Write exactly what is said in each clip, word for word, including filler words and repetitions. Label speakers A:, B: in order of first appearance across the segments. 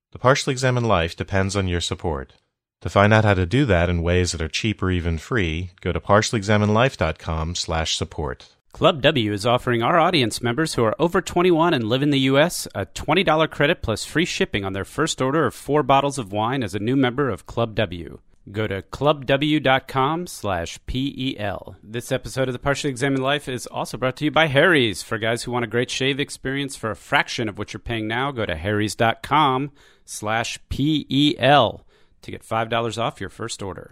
A: The Partially Examined Life depends on your support. To find out how to do that in ways that are cheap or even free, go to partially examined life dot com slash support.
B: Club W is offering our audience members who are over twenty-one and live in the U S a twenty dollars credit plus free shipping on their first order of four bottles of wine as a new member of Club W. Go to club w dot com slash P E L. This episode of The Partially Examined Life is also brought to you by Harry's. For guys who want a great shave experience for a fraction of what you're paying now, go to harrys dot com slash P E L to get five dollars off your first order.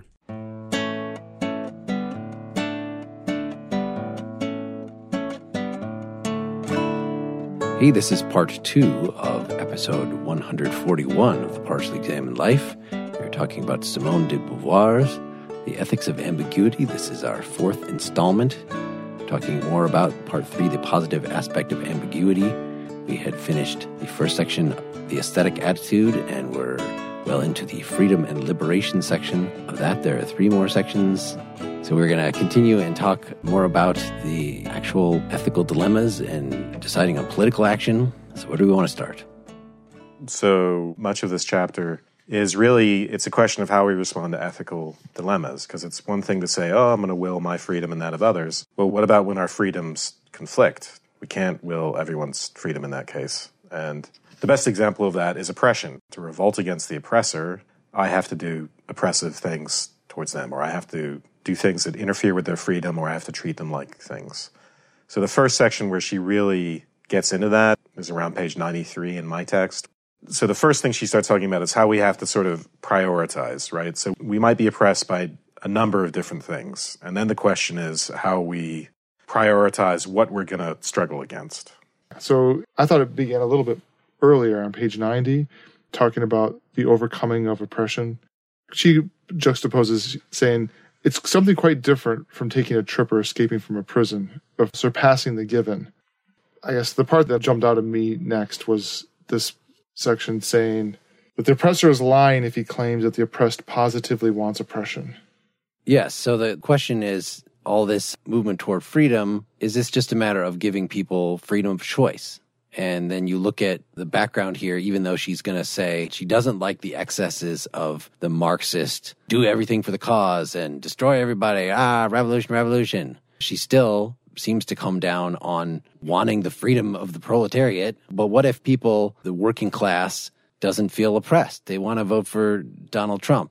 C: Hey, this is part two of episode one hundred forty-one of The Partially Examined Life. We're talking about Simone de Beauvoir's The Ethics of Ambiguity. This is our fourth installment. We're talking more about part three, the positive aspect of ambiguity. We had finished the first section, the aesthetic attitude, and we're well into the freedom and liberation section of that. There are three more sections. So we're going to continue and talk more about the actual ethical dilemmas and deciding on political action. So where do we want to start?
D: So much of this chapter is really, it's a question of how we respond to ethical dilemmas, because it's one thing to say, oh, I'm going to will my freedom and that of others. Well, what about when our freedoms conflict? We can't will everyone's freedom in that case. And the best example of that is oppression. To revolt against the oppressor, I have to do oppressive things towards them, or I have to do things that interfere with their freedom, or I have to treat them like things. So the first section where she really gets into that is around page ninety-three in my text. So the first thing she starts talking about is how we have to sort of prioritize, right? So we might be oppressed by a number of different things. And then the question is how we prioritize what we're going to struggle against.
E: So I thought it began a little bit earlier on page ninety, talking about the overcoming of oppression. She juxtaposes saying it's something quite different from taking a trip or escaping from a prison, of surpassing the given. I guess the part that jumped out at me next was this section saying that the oppressor is lying if he claims that the oppressed positively wants oppression.
C: Yes, so the question is, all this movement toward freedom, is this just a matter of giving people freedom of choice? And then you look at the background here, even though she's going to say she doesn't like the excesses of the Marxist, do everything for the cause and destroy everybody, ah, revolution, revolution. She still seems to come down on wanting the freedom of the proletariat. But what if people, the working class, doesn't feel oppressed? They want to vote for Donald Trump.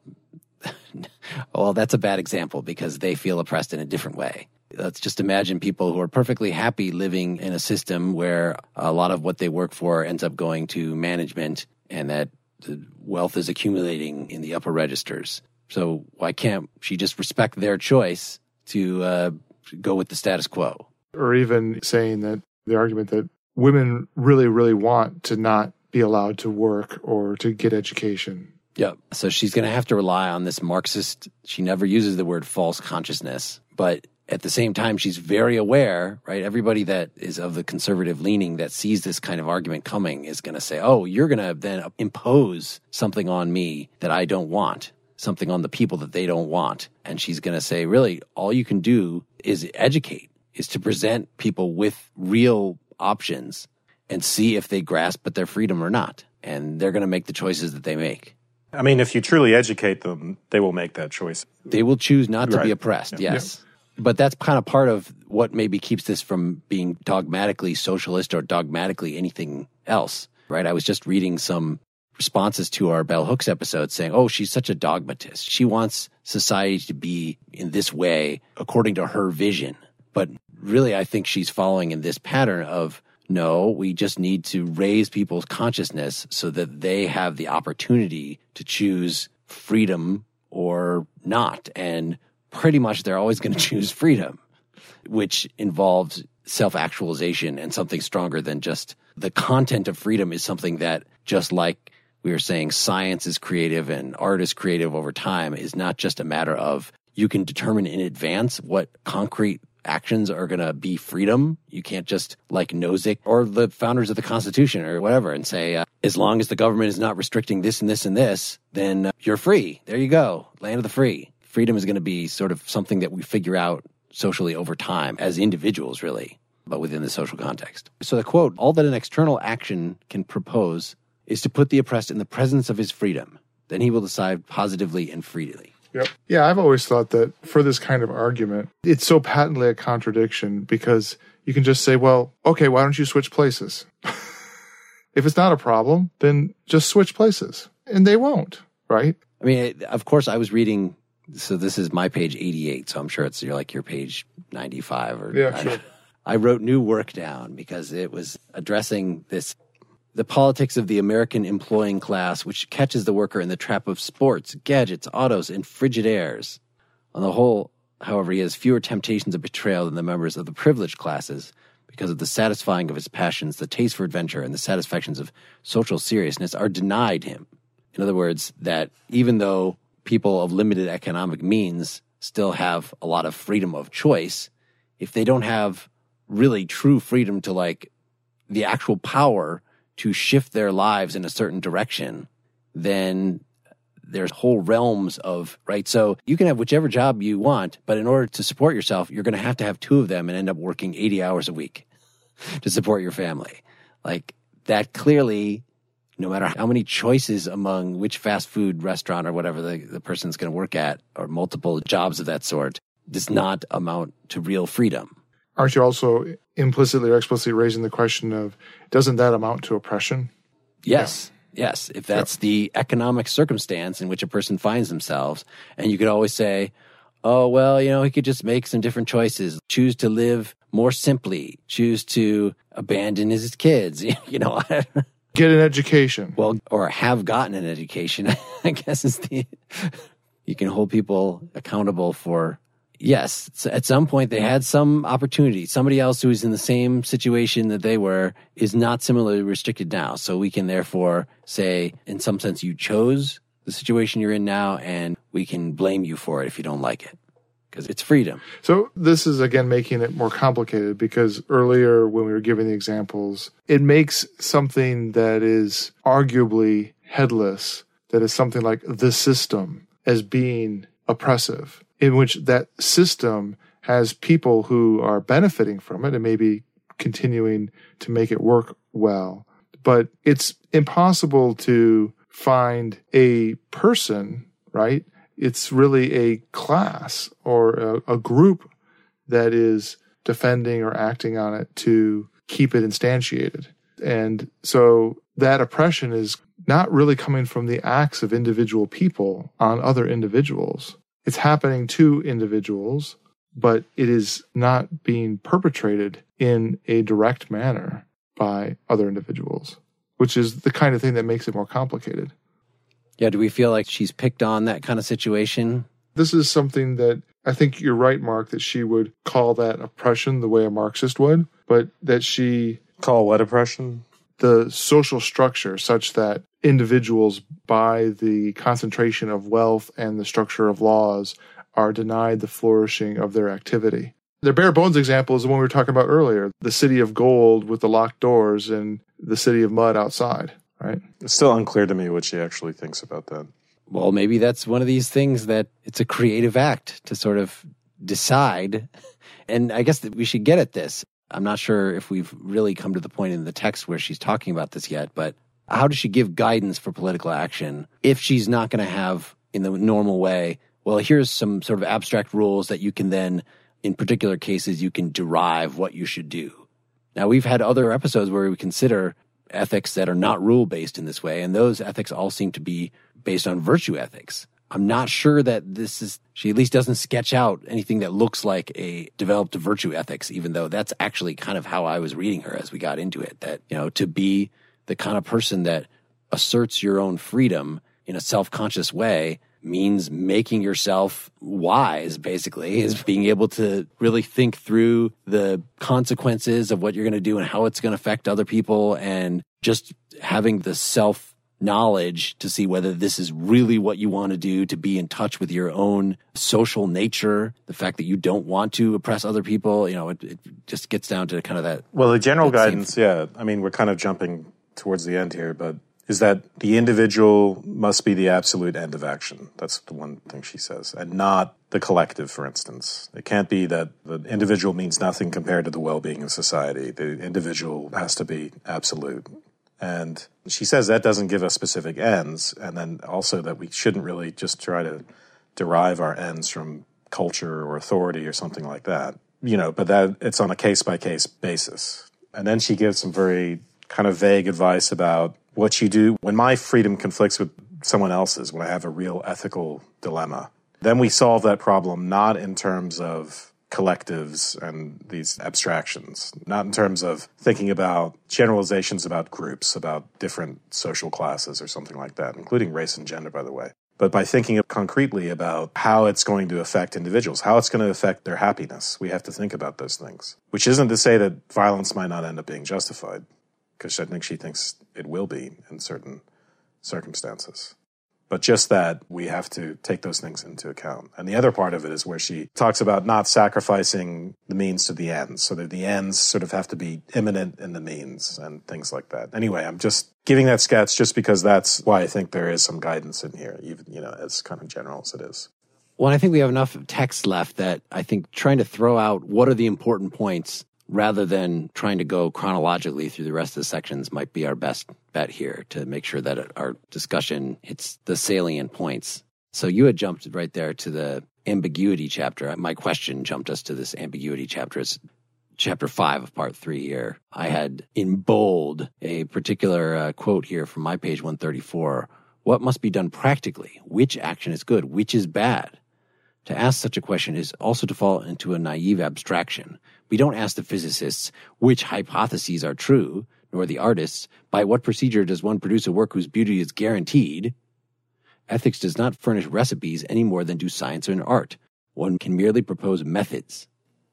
C: Well, that's a bad example because they feel oppressed in a different way. Let's just imagine people who are perfectly happy living in a system where a lot of what they work for ends up going to management and that the wealth is accumulating in the upper registers. So why can't she just respect their choice to uh, go with the status quo?
E: Or even saying that the argument that women really, really want to not be allowed to work or to get education.
C: Yep. So she's going to have to rely on this Marxist, she never uses the word false consciousness, but at the same time, she's very aware, right? Everybody that is of the conservative leaning that sees this kind of argument coming is going to say, oh, you're going to then impose something on me that I don't want, something on the people that they don't want. And she's going to say, really, all you can do is educate, is to present people with real options and see if they grasp at their freedom or not. And they're going to make the choices that they make.
D: I mean, if you truly educate them, they will make that choice.
C: They will choose not to
D: right.
C: be oppressed,
D: yeah.
C: yes. Yeah. But that's kind of part of what maybe keeps this from being dogmatically socialist or dogmatically anything else, right? I was just reading some responses to our Bell Hooks episode saying, oh, she's such a dogmatist. She wants society to be in this way according to her vision. But really, I think she's following in this pattern of, no, we just need to raise people's consciousness so that they have the opportunity to choose freedom or not. And pretty much they're always going to choose freedom, which involves self-actualization and something stronger than just the content of freedom is something that, just like we were saying, science is creative and art is creative over time, is not just a matter of you can determine in advance what concrete actions are going to be freedom. You can't just, like Nozick or the founders of the Constitution or whatever, and say, uh, as long as the government is not restricting this and this and this, then uh, you're free. There you go. Land of the free. Freedom is going to be sort of something that we figure out socially over time as individuals, really, but within the social context. So the quote, all that an external action can propose is to put the oppressed in the presence of his freedom. Then he will decide positively and freely.
E: Yep. Yeah, I've always thought that for this kind of argument, it's so patently a contradiction because you can just say, well, okay, why don't you switch places? If it's not a problem, then just switch places. And they won't, right?
C: I mean, of course, I was reading, so this is my page eighty-eight, so I'm sure it's you're like your page ninety-five. Or
E: Yeah,
C: I,
E: sure.
C: I wrote new work down because it was addressing this, the politics of the American employing class, which catches the worker in the trap of sports, gadgets, autos, and Frigidaires. On the whole, however, he has fewer temptations of betrayal than the members of the privileged classes because of the satisfying of his passions, the taste for adventure, and the satisfactions of social seriousness are denied him. In other words, that even though people of limited economic means still have a lot of freedom of choice, if they don't have really true freedom to like the actual power to shift their lives in a certain direction, then there's whole realms of, right? So you can have whichever job you want, but in order to support yourself, you're going to have to have two of them and end up working eighty hours a week to support your family. Like that clearly, no matter how many choices among which fast food restaurant or whatever the, the person's going to work at, or multiple jobs of that sort, does not amount to real freedom.
E: Aren't you also implicitly or explicitly raising the question of, doesn't that amount to oppression?
C: Yes. Yeah. Yes. If that's yep. the economic circumstance in which a person finds themselves, and you could always say, oh, well, you know, he could just make some different choices, choose to live more simply, choose to abandon his kids, you know.
E: Get an education.
C: Well, or have gotten an education, I guess is the, you can hold people accountable for, yes, at some point they had some opportunity. Somebody else who is in the same situation that they were is not similarly restricted now. So we can therefore say, in some sense, you chose the situation you're in now, and we can blame you for it if you don't like it, because it's freedom.
E: So this is, again, making it more complicated, because earlier when we were giving the examples, it makes something that is arguably headless, that is something like the system, as being oppressive, in which that system has people who are benefiting from it and maybe continuing to make it work well. But it's impossible to find a person, right? It's really a class or a, a group that is defending or acting on it to keep it instantiated. And so that oppression is not really coming from the acts of individual people on other individuals. It's happening to individuals, but it is not being perpetrated in a direct manner by other individuals, which is the kind of thing that makes it more complicated.
C: Yeah, do we feel like she's picked on that kind of situation?
E: This is something that I think you're right, Mark, that she would call that oppression the way a Marxist would, but that she...
D: Call what oppression?
E: The social structure such that individuals, by the concentration of wealth and the structure of laws, are denied the flourishing of their activity. The bare bones example is the one we were talking about earlier, the city of gold with the locked doors and the city of mud outside, right?
D: It's still unclear to me what she actually thinks about that.
C: Well, maybe that's one of these things that it's a creative act to sort of decide. And I guess that we should get at this. I'm not sure if we've really come to the point in the text where she's talking about this yet, but how does she give guidance for political action if she's not going to have, in the normal way, well, here's some sort of abstract rules that you can then, in particular cases, you can derive what you should do. Now, we've had other episodes where we consider ethics that are not rule-based in this way, and those ethics all seem to be based on virtue ethics. I'm not sure that this is, she at least doesn't sketch out anything that looks like a developed virtue ethics, even though that's actually kind of how I was reading her as we got into it, that, you know, to be the kind of person that asserts your own freedom in a self-conscious way means making yourself wise, basically, is being able to really think through the consequences of what you're going to do and how it's going to affect other people, and just having the self knowledge to see whether this is really what you want to do, to be in touch with your own social nature, the fact that you don't want to oppress other people. You know, it, it just gets down to kind of that.
D: Well, the general guidance, yeah. I mean, we're kind of jumping towards the end here, but is that the individual must be the absolute end of action. That's the one thing she says, and not the collective, for instance. It can't be that the individual means nothing compared to the well-being of society. The individual has to be absolute. And she says that doesn't give us specific ends, and then also that we shouldn't really just try to derive our ends from culture or authority or something like that. You know, but that it's on a case-by-case basis. And then she gives some very kind of vague advice about what you do when my freedom conflicts with someone else's, when I have a real ethical dilemma. Then we solve that problem not in terms of collectives and these abstractions, not in terms of thinking about generalizations about groups, about different social classes or something like that, including race and gender, by the way, but by thinking concretely about how it's going to affect individuals, how it's going to affect their happiness. We have to think about those things, which isn't to say that violence might not end up being justified, because I think she thinks it will be in certain circumstances. But just that we have to take those things into account. And the other part of it is where she talks about not sacrificing the means to the ends, so that the ends sort of have to be imminent in the means and things like that. Anyway, I'm just giving that sketch just because that's why I think there is some guidance in here, even, you know, as kind of general as it is.
C: Well, I think we have enough text left that I think trying to throw out what are the important points rather than trying to go chronologically through the rest of the sections might be our best bet here to make sure that our discussion hits the salient points. So you had jumped right there to the ambiguity chapter. My question jumped us to this ambiguity chapter. It's chapter five of part three here. I had in bold a particular uh, quote here from my page one thirty-four. What must be done practically? Which action is good? Which is bad? To ask such a question is also to fall into a naive abstraction. We don't ask the physicists which hypotheses are true, nor the artists by what procedure does one produce a work whose beauty is guaranteed. Ethics does not furnish recipes any more than do science and art. One can merely propose methods.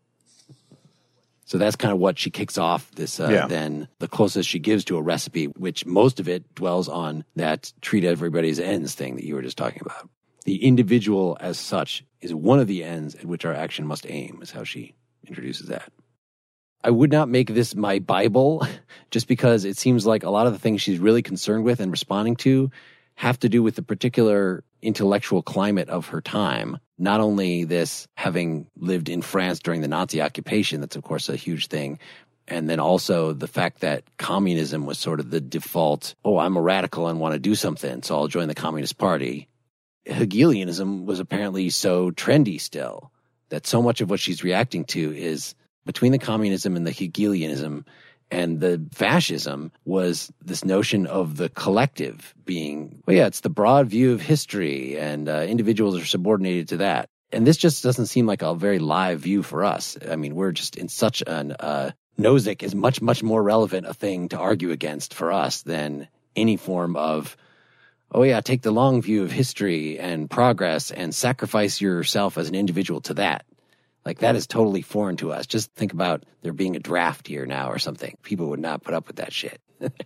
C: So that's kind of what she kicks off this, uh, yeah. Then the closest she gives to a recipe, which most of it dwells on that treat everybody's ends thing that you were just talking about. The individual as such is one of the ends at which our action must aim, is how she introduces that. I would not make this my Bible just because it seems like a lot of the things she's really concerned with and responding to have to do with the particular intellectual climate of her time. Not only this, having lived in France during the Nazi occupation, that's of course a huge thing, and then also the fact that communism was sort of the default, oh, I'm a radical and want to do something, so I'll join the Communist Party. Hegelianism was apparently so trendy still that so much of what she's reacting to is between the communism and the Hegelianism and the fascism was this notion of the collective being, well, yeah, it's the broad view of history and uh, individuals are subordinated to that. And this just doesn't seem like a very live view for us. I mean, we're just in such an, uh, Nozick is much, much more relevant a thing to argue against for us than any form of, oh yeah, take the long view of history and progress and sacrifice yourself as an individual to that. Like, that is totally foreign to us. Just think about there being a draft here now or something. People would not put up with that shit.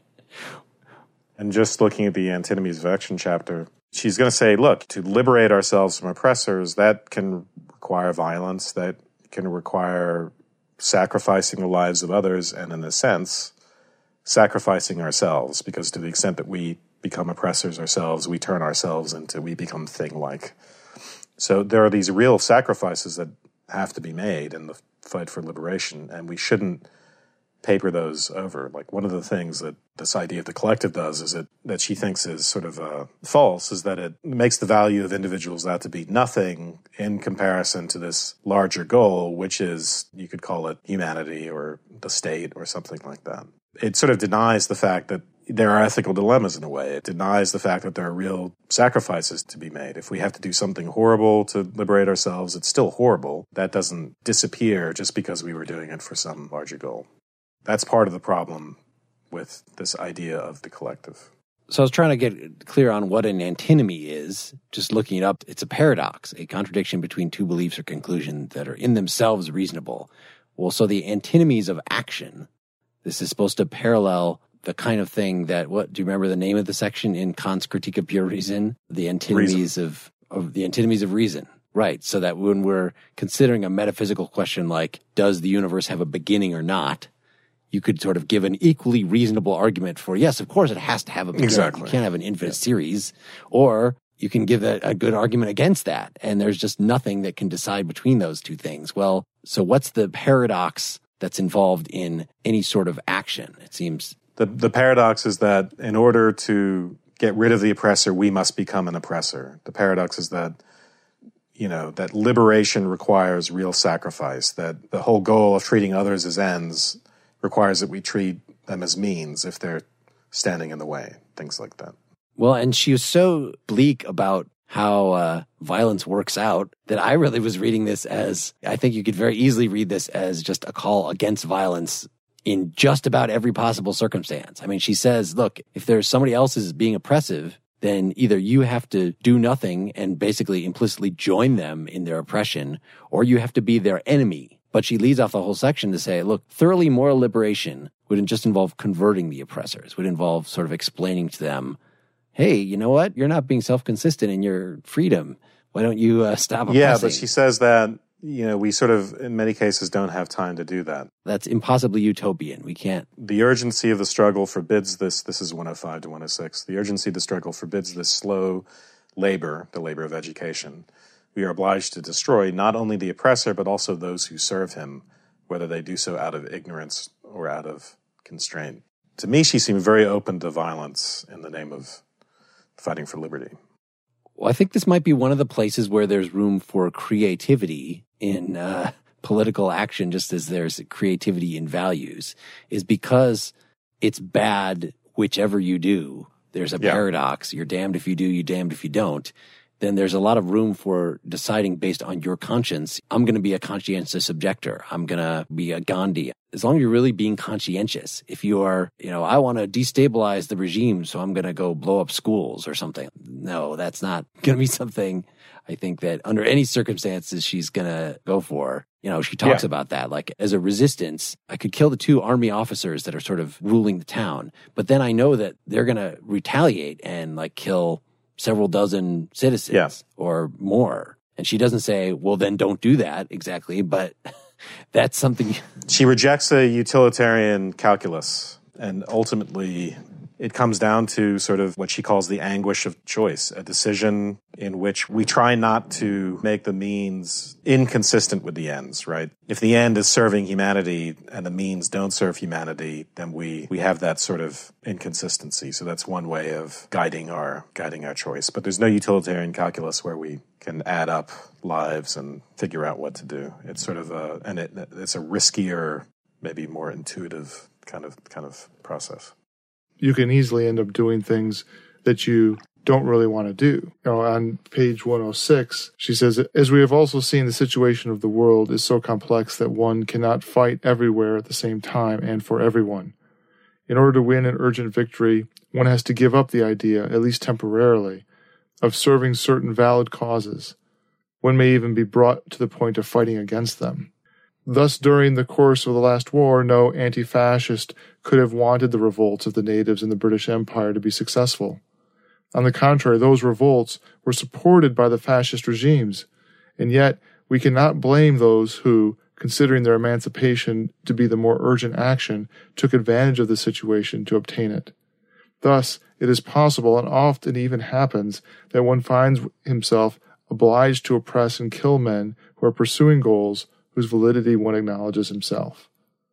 D: And just looking at the Antinomies of Action chapter, she's going to say, look, to liberate ourselves from oppressors, that can require violence, that can require sacrificing the lives of others, and in a sense, sacrificing ourselves, because to the extent that we become oppressors ourselves, we turn ourselves into, we become thing-like. So there are these real sacrifices that have to be made in the fight for liberation, and we shouldn't paper those over. Like, one of the things that this idea of the collective does is it, that she thinks is sort of uh, false, is that it makes the value of individuals out to be nothing in comparison to this larger goal, which is, you could call it humanity or the state or something like that. It sort of denies the fact that there are ethical dilemmas in a way. It denies the fact that there are real sacrifices to be made. If we have to do something horrible to liberate ourselves, it's still horrible. That doesn't disappear just because we were doing it for some larger goal. That's part of the problem with this idea of the collective.
C: So I was trying to get clear on what an antinomy is, just looking it up. It's a paradox, a contradiction between two beliefs or conclusions that are in themselves reasonable. Well, so the antinomies of action, this is supposed to parallel the kind of thing that, what, do you remember the name of the section in Kant's Critique of Pure Reason? The antinomies of, of, the antinomies of reason. Right, so that when we're considering a metaphysical question like, does the universe have a beginning or not, you could sort of give an equally reasonable argument for, yes, of course it has to have a beginning.
D: Exactly.
C: You can't have an infinite
D: yeah.
C: series. Or you can give a, a good argument against that, and there's just nothing that can decide between those two things. Well, so what's the paradox that's involved in any sort of action? It seems
D: The, the paradox is that in order to get rid of the oppressor, we must become an oppressor. The paradox is that, you know, that liberation requires real sacrifice, that the whole goal of treating others as ends requires that we treat them as means if they're standing in the way, things like that.
C: Well, and she was so bleak about how uh, violence works out that I really was reading this as, I think you could very easily read this as just a call against violence in just about every possible circumstance. I mean, she says, look, if there's somebody else who's being oppressive, then either you have to do nothing and basically implicitly join them in their oppression, or you have to be their enemy. But she leads off the whole section to say, look, thoroughly moral liberation wouldn't just involve converting the oppressors, would involve sort of explaining to them, hey, you know what? You're not being self-consistent in your freedom. Why don't you uh, stop oppressing?
D: Yeah, but she says that, you know, we sort of, in many cases, don't have time to do that.
C: That's impossibly utopian. We can't.
D: The urgency of the struggle forbids this. This is one oh five to one oh six. The urgency of the struggle forbids this slow labor, the labor of education. We are obliged to destroy not only the oppressor, but also those who serve him, whether they do so out of ignorance or out of constraint. To me, she seemed very open to violence in the name of fighting for liberty.
C: Well, I think this might be one of the places where there's room for creativity in uh, political action, just as there's creativity in values, is because it's bad whichever you do. There's a yeah. paradox. You're damned if you do, you're damned if you don't. Then there's a lot of room for deciding based on your conscience. I'm going to be a conscientious objector. I'm going to be a Gandhi. As long as you're really being conscientious. If you are, you know, I want to destabilize the regime, so I'm going to go blow up schools or something. No, that's not going to be something I think that under any circumstances she's going to go for. You know, she talks yeah. about that. Like, as a resistance, I could kill the two army officers that are sort of ruling the town. But then I know that they're going to retaliate and, like, kill several dozen citizens yeah. or more. And she doesn't say, well, then don't do that exactly, but that's something.
D: She rejects a utilitarian calculus, and ultimately it comes down to sort of what she calls the anguish of choice, a decision in which we try not to make the means inconsistent with the ends, right? If the end is serving humanity and the means don't serve humanity, then we, we have that sort of inconsistency. So that's one way of guiding our, guiding our choice. But there's no utilitarian calculus where we can add up lives and figure out what to do. It's sort of a, and it, it's a riskier, maybe more intuitive kind of, kind of process.
E: You can easily end up doing things that you don't really want to do. You know, on page one oh six, she says, as we have also seen, the situation of the world is so complex that one cannot fight everywhere at the same time and for everyone. In order to win an urgent victory, one has to give up the idea, at least temporarily, of serving certain valid causes. One may even be brought to the point of fighting against them. Thus, during the course of the last war, no anti-fascist could have wanted the revolts of the natives in the British Empire to be successful. On the contrary, those revolts were supported by the fascist regimes, and yet we cannot blame those who, considering their emancipation to be the more urgent action, took advantage of the situation to obtain it. Thus, it is possible, and often even happens, that one finds himself obliged to oppress and kill men who are pursuing goals whose validity one acknowledges himself.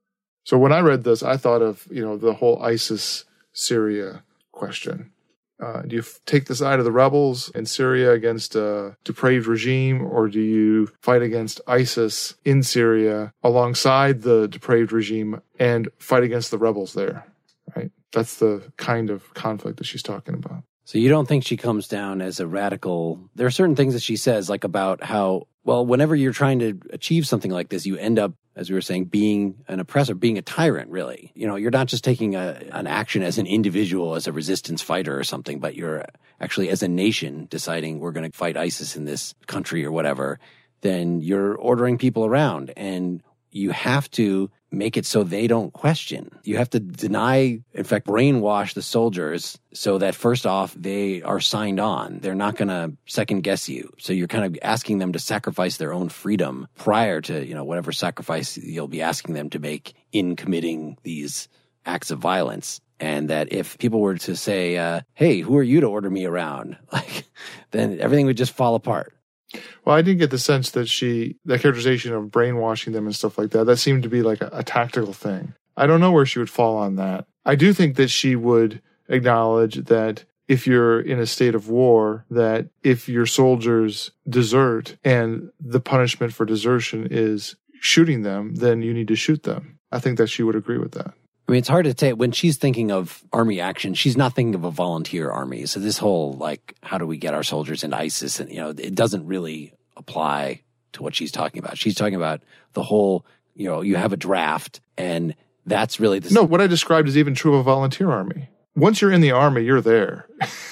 E: So when I read this, I thought of, you know, the whole ISIS-Syria question. Uh, do you f- take the side of the rebels in Syria against a depraved regime, or do you fight against ISIS in Syria alongside the depraved regime and fight against the rebels there, right? That's the kind of conflict that she's talking about.
C: So you don't think she comes down as a radical? There are certain things that she says, like about how, well, whenever you're trying to achieve something like this, you end up, as we were saying, being an oppressor, being a tyrant, really. You know, you're not just taking a, an action as an individual, as a resistance fighter or something, but you're actually, as a nation, deciding we're going to fight ISIS in this country or whatever. Then you're ordering people around, and you have to make it so they don't question. You have to deny, in fact, brainwash the soldiers so that, first off, they are signed on. They're not going to second guess you. So you're kind of asking them to sacrifice their own freedom prior to, you know, whatever sacrifice you'll be asking them to make in committing these acts of violence. And that if people were to say, uh, hey, who are you to order me around? Like, then everything would just fall apart.
E: Well, I didn't get the sense that she, that characterization of brainwashing them and stuff like that, that seemed to be like a, a tactical thing. I don't know where she would fall on that. I do think that she would acknowledge that if you're in a state of war, that if your soldiers desert and the punishment for desertion is shooting them, then you need to shoot them. I think that she would agree with that.
C: I mean, it's hard to say. When she's thinking of army action, she's not thinking of a volunteer army. So this whole, like, how do we get our soldiers into ISIS? And, you know, it doesn't really apply to what she's talking about. She's talking about the whole, you know, you have a draft, and that's really the...
E: No, what I described is even true of a volunteer army. Once you're in the army, you're there,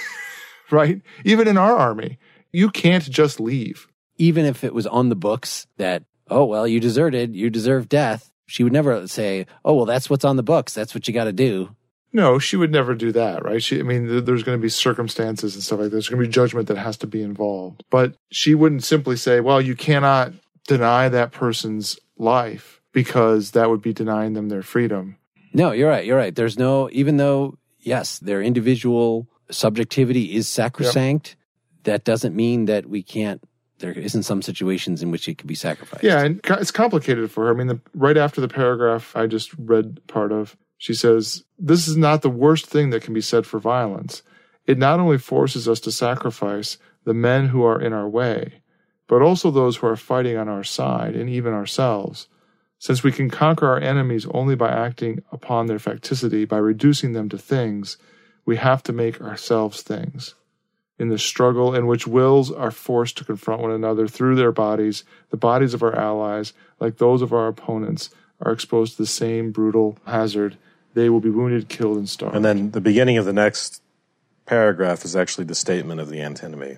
E: right? Even in our army, you can't just leave.
C: Even if it was on the books that, oh, well, you deserted, you deserve death, she would never say, oh, well, that's what's on the books. That's what you got to do.
E: No, she would never do that, right? She, I mean, th- there's going to be circumstances and stuff like that. There's going to be judgment that has to be involved. But she wouldn't simply say, well, you cannot deny that person's life because that would be denying them their freedom.
C: No, you're right. You're right. There's no, even though, yes, their individual subjectivity is sacrosanct, yep. That doesn't mean that we can't, there isn't some situations in which it could be sacrificed.
E: Yeah, and it's complicated for her. I mean, the, right after the paragraph I just read part of, she says, this is not the worst thing that can be said for violence. It not only forces us to sacrifice the men who are in our way, but also those who are fighting on our side and even ourselves. Since we can conquer our enemies only by acting upon their facticity, by reducing them to things, we have to make ourselves things. In the struggle in which wills are forced to confront one another through their bodies, the bodies of our allies, like those of our opponents, are exposed to the same brutal hazard. They will be wounded, killed, and starved.
D: And then the beginning of the next paragraph is actually the statement of the antinomy.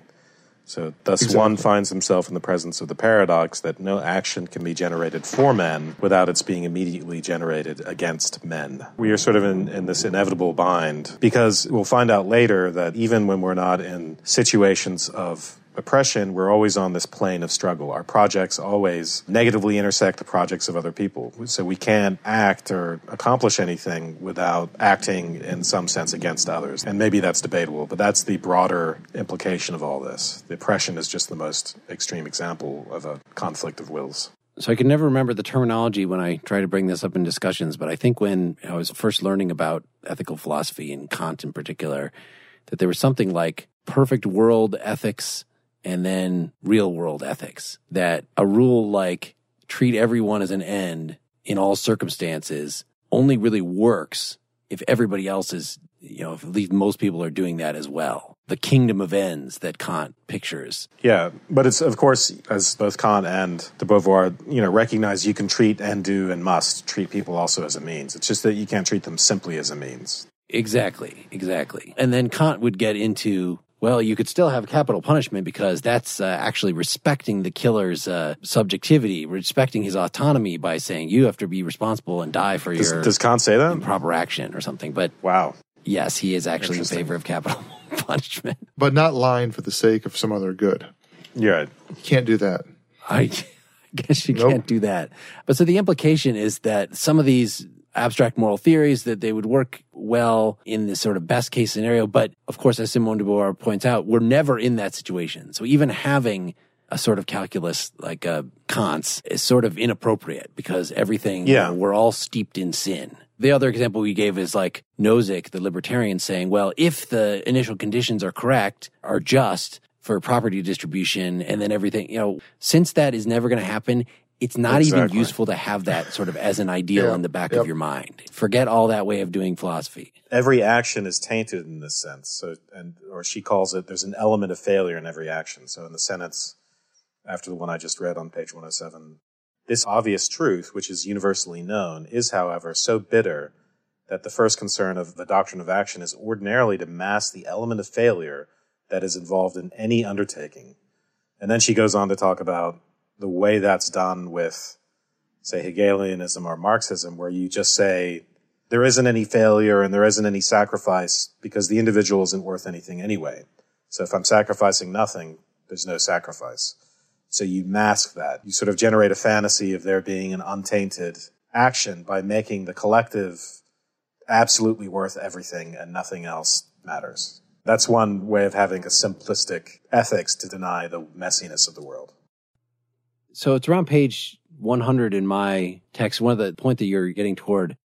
D: So thus exactly. One finds himself in the presence of the paradox that no action can be generated for men without its being immediately generated against men. We are sort of in, in this inevitable bind because we'll find out later that even when we're not in situations of oppression, we're always on this plane of struggle. Our projects always negatively intersect the projects of other people. So we can't act or accomplish anything without acting in some sense against others. And maybe that's debatable, but that's the broader implication of all this. The oppression is just the most extreme example of a conflict of wills.
C: So I can never remember the terminology when I try to bring this up in discussions, but I think when I was first learning about ethical philosophy, and Kant in particular, that there was something like perfect world ethics and then real-world ethics, that a rule like treat everyone as an end in all circumstances only really works if everybody else is, you know, if at least most people are doing that as well. The kingdom of ends that Kant pictures.
D: Yeah, but it's, of course, as both Kant and de Beauvoir, you know, recognize you can treat and do and must treat people also as a means. It's just that you can't treat them simply as a means.
C: Exactly, exactly. And then Kant would get into, well, you could still have capital punishment because that's uh, actually respecting the killer's uh, subjectivity, respecting his autonomy by saying you have to be responsible and die for
D: does,
C: your
D: does Kant say that?
C: improper action or something. But
D: wow,
C: yes, he is actually in favor of capital punishment.
E: But not lying for the sake of some other good.
D: You're right.
E: You can't do that.
C: I guess you
E: Nope.
C: can't do that. But so the implication is that some of these abstract moral theories, that they would work well in this sort of best case scenario. But of course, as Simone de Beauvoir points out, we're never in that situation. So even having a sort of calculus like uh, Kant's is sort of inappropriate because everything,
D: yeah.
C: you know, we're all steeped in sin. The other example we gave is like Nozick, the libertarian, saying, well, if the initial conditions are correct, are just for property distribution and then everything, you know, since that is never going to happen, it's not exactly. even useful to have that sort of as an ideal
E: yeah,
C: in the back
E: yep.
C: of your mind. Forget all that way of doing philosophy.
D: Every action is tainted in this sense. So, and or she calls it, there's an element of failure in every action. So in the sentence after the one I just read on page one oh seven, this obvious truth, which is universally known, is, however, so bitter that the first concern of the doctrine of action is ordinarily to mask the element of failure that is involved in any undertaking. And then she goes on to talk about the way that's done with, say, Hegelianism or Marxism, where you just say there isn't any failure and there isn't any sacrifice because the individual isn't worth anything anyway. So if I'm sacrificing nothing, there's no sacrifice. So you mask that. You sort of generate a fantasy of there being an untainted action by making the collective absolutely worth everything and nothing else matters. That's one way of having a simplistic ethics to deny the messiness of the world.
C: So it's around page one hundred in my text. One of the point that you're getting toward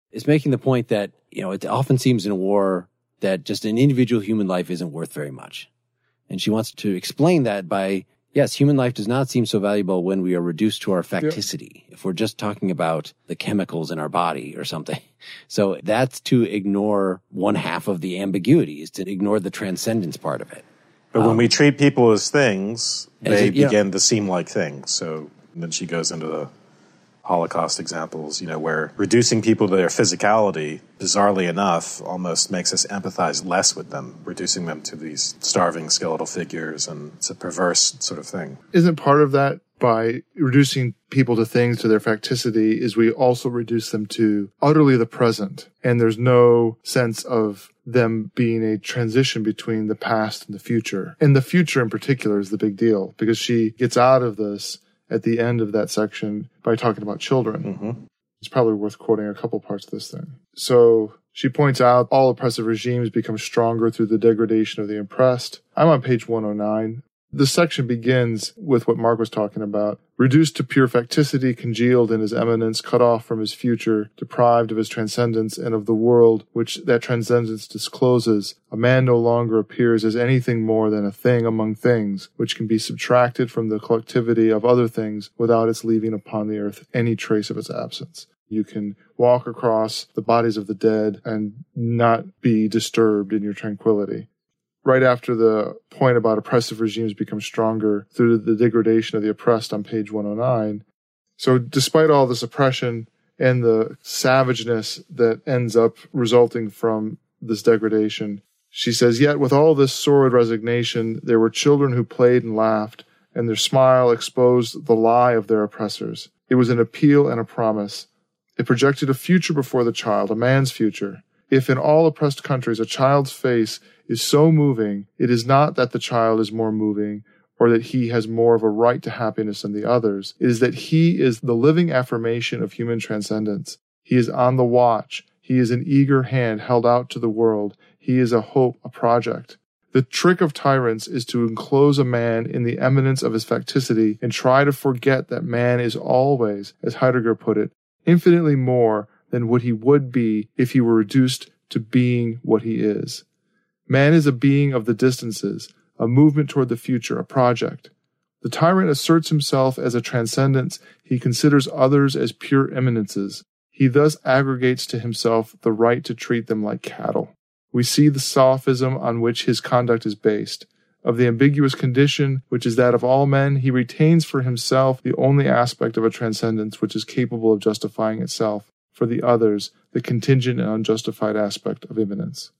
C: is making the point that, you know, it often seems in a war that just an individual human life isn't worth very much. And she wants to explain that by, yes, human life does not seem so valuable when we are reduced to our facticity. Yeah. If we're just talking about the chemicals in our body or something. So that's to ignore one half of the ambiguity, is to ignore the transcendence part of it.
D: But
C: um,
D: when we treat people as things, they
C: it, yeah.
D: begin to seem like things. So then she goes into the Holocaust examples, you know, where reducing people to their physicality, bizarrely enough, almost makes us empathize less with them, reducing them to these starving skeletal figures, and it's a perverse sort of thing.
E: Isn't part of that by reducing people to things, to their facticity, is we also reduce them to utterly the present, and there's no sense of them being a transition between the past and the future. And the future in particular is the big deal, because she gets out of this at the end of that section by talking about children. Mm-hmm. It's probably worth quoting a couple parts of this thing. So she points out all oppressive regimes become stronger through the degradation of the oppressed. I'm on page one oh nine. This section begins with what Mark was talking about. Reduced to pure facticity, congealed in his eminence, cut off from his future, deprived of his transcendence and of the world which that transcendence discloses, a man no longer appears as anything more than a thing among things, which can be subtracted from the collectivity of other things without its leaving upon the earth any trace of its absence. You can walk across the bodies of the dead and not be disturbed in your tranquility. Right after the point about oppressive regimes become stronger through the degradation of the oppressed on page one oh nine. So despite all this oppression and the savageness that ends up resulting from this degradation, she says, yet with all this sordid resignation, there were children who played and laughed, and their smile exposed the lie of their oppressors. It was an appeal and a promise. It projected a future before the child, a man's future. If in all oppressed countries a child's face is so moving, it is not that the child is more moving or that he has more of a right to happiness than the others. It is that he is the living affirmation of human transcendence. He is on the watch. He is an eager hand held out to the world. He is a hope, a project. The trick of tyrants is to enclose a man in the eminence of his facticity and try to forget that man is always, as Heidegger put it, infinitely more than what he would be if he were reduced to being what he is. Man is a being of the distances, a movement toward the future, a project. The tyrant asserts himself as a transcendence. He considers others as pure eminences. He thus aggregates to himself the right to treat them like cattle. We see the sophism on which his conduct is based. Of the ambiguous condition, which is that of all men, he retains for himself the only aspect of a transcendence which is capable of justifying itself. For the others, the contingent and unjustified aspect of immanence.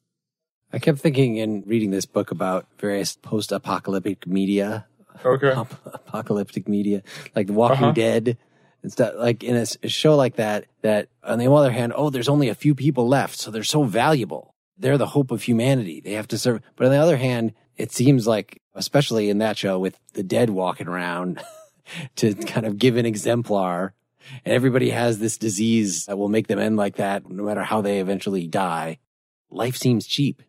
C: I kept thinking in reading this book about various post-apocalyptic media.
E: Okay.
C: Ap- apocalyptic media, like The Walking
E: uh-huh.
C: Dead and stuff. Like in a, a show like that, that on the other hand, oh, there's only a few people left, so they're so valuable. They're the hope of humanity. They have to serve. But on the other hand, it seems like, especially in that show with the dead walking around, to kind of give an exemplar. And everybody has this disease that will make them end like that, no matter how they eventually die. Life seems cheap.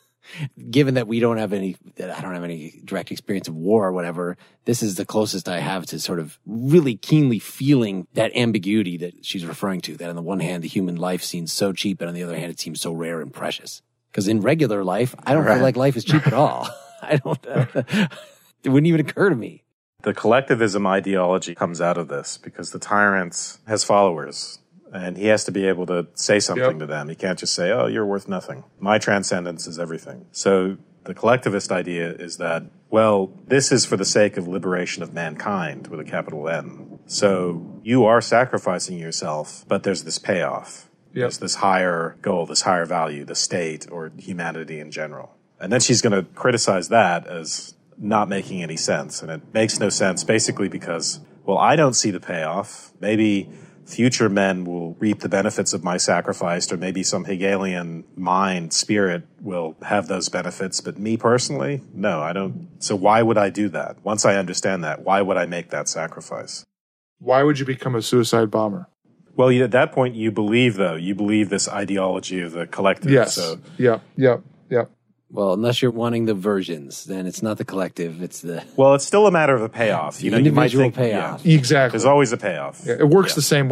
C: Given that we don't have any, that I don't have any direct experience of war or whatever, this is the closest I have to sort of really keenly feeling that ambiguity that she's referring to. That on the one hand, the human life seems so cheap, and on the other hand, it seems so rare and precious. Because in regular life, I don't right. feel like life is cheap at all. I don't, uh, it wouldn't even occur to me.
D: The collectivism ideology comes out of this because the tyrant has followers and he has to be able to say something yep. to them. He can't just say, oh, you're worth nothing. My transcendence is everything. So the collectivist idea is that, well, this is for the sake of liberation of mankind with a capital N. So you are sacrificing yourself, but there's this payoff. Yep. There's this higher goal, this higher value, the state or humanity in general. And then she's going to criticize that as not making any sense. And it makes no sense basically because, well, I don't see the payoff. Maybe future men will reap the benefits of my sacrifice, or maybe some Hegelian mind, spirit will have those benefits. But me personally, no, I don't. So why would I do that? Once I understand that, why would I make that sacrifice?
E: Why would you become a suicide bomber?
D: Well, at that point, you believe, though, you believe this ideology of the collective.
E: Yes.
D: So.
E: Yeah, yeah, yeah.
C: Well, unless you're wanting the versions, then it's not the collective, it's the...
D: Well, it's still a matter of a payoff. You know,
C: individual
D: you might think,
C: payoff.
E: Yeah, exactly.
D: There's always a payoff.
E: Yeah, it works
D: yeah.
E: the same way.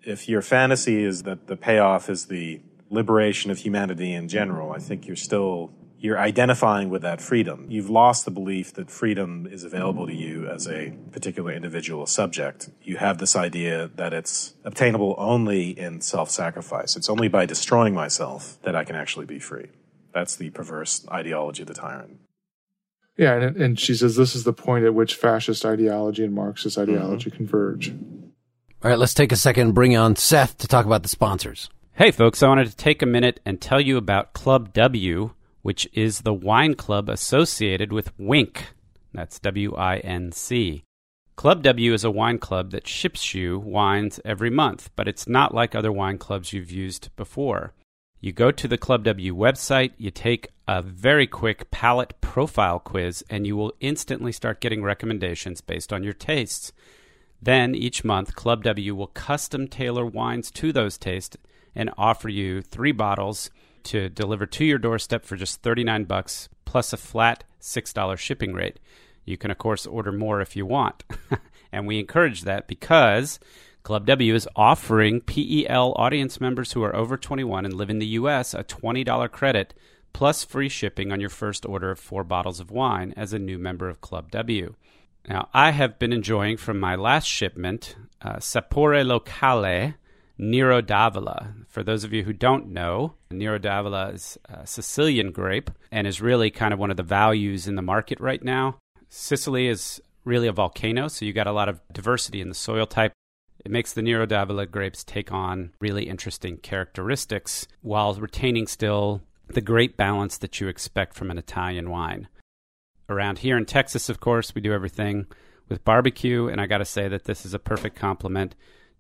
D: if your fantasy is that the payoff is the liberation of humanity in general, I think you're still, you're identifying with that freedom. You've lost the belief that freedom is available to you as a particular individual subject. You have this idea that it's obtainable only in self-sacrifice. It's only by destroying myself that I can actually be free. That's the perverse ideology of the tyrant.
E: Yeah, and, and she says this is the point at which fascist ideology and Marxist ideology mm-hmm. converge.
F: All right, let's take a second and bring on Seth to talk about the sponsors.
B: Hey, folks, I wanted to take a minute and tell you about Club W, which is the wine club associated with Winc. That's W I N C. Club W is a wine club that ships you wines every month, but it's not like other wine clubs you've used before. You go to the Club W website, you take a very quick palate profile quiz, and you will instantly start getting recommendations based on your tastes. Then, each month, Club W will custom tailor wines to those tastes and offer you three bottles to deliver to your doorstep for just thirty-nine bucks plus a flat six dollars shipping rate. You can, of course, order more if you want. And we encourage that because Club W is offering P E L audience members who are over twenty-one and live in the U S a twenty dollars credit plus free shipping on your first order of four bottles of wine as a new member of Club W. Now, I have been enjoying from my last shipment uh, Sapore Locale Nero d'Avola. For those of you who don't know, Nero d'Avola is a Sicilian grape and is really kind of one of the values in the market right now. Sicily is really a volcano, so you got a lot of diversity in the soil type. It makes the Nero d'Avola grapes take on really interesting characteristics while retaining still the great balance that you expect from an Italian wine. Around here in Texas, of course, we do everything with barbecue, and I got to say that this is a perfect complement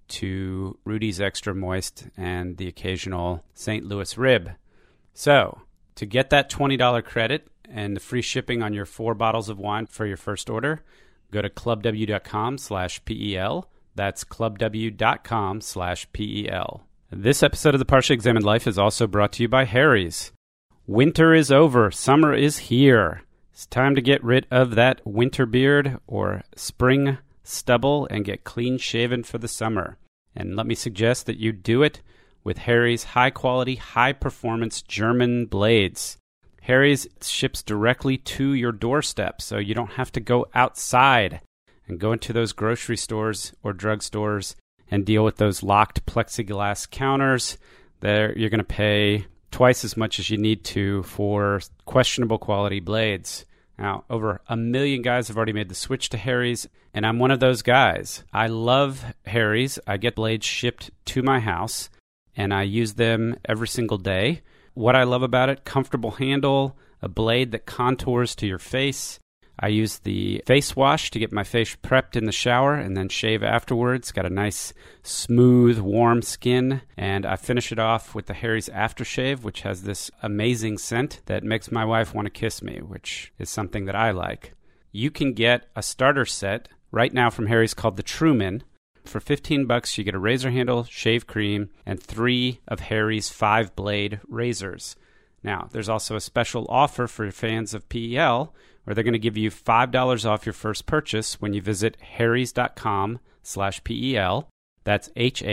B: to Rudy's Extra Moist and the occasional Saint Louis rib. So, to get that twenty dollars credit and the free shipping on your four bottles of wine for your first order, go to clubw.com slash PEL. That's clubw.com slash PEL. This episode of The Partially Examined Life is also brought to you by Harry's. Winter is over. Summer is here. It's time to get rid of that winter beard or spring stubble and get clean shaven for the summer. And let me suggest that you do it with Harry's high-quality, high-performance German blades. Harry's ships directly to your doorstep, so you don't have to go outside and go into those grocery stores or drugstores and deal with those locked plexiglass counters. There, you're going to pay twice as much as you need to for questionable quality blades. Now, over a million guys have already made the switch to Harry's, and I'm one of those guys. I love Harry's. I get blades shipped to my house, and I use them every single day. What I love about it, comfortable handle, a blade that contours to your face. I use the face wash to get my face prepped in the shower and then shave afterwards. Got a nice, smooth, warm skin. And I finish it off with the Harry's aftershave, which has this amazing scent that makes my wife want to kiss me, which is something that I like. You can get a starter set right now from Harry's called the Truman. For fifteen bucks, you get a razor handle, shave cream, and three of Harry's five-blade razors. Now, there's also a special offer for fans of P E L, where they're going to give you five dollars off your first purchase when you visit harrys.com slash P-E-L. That's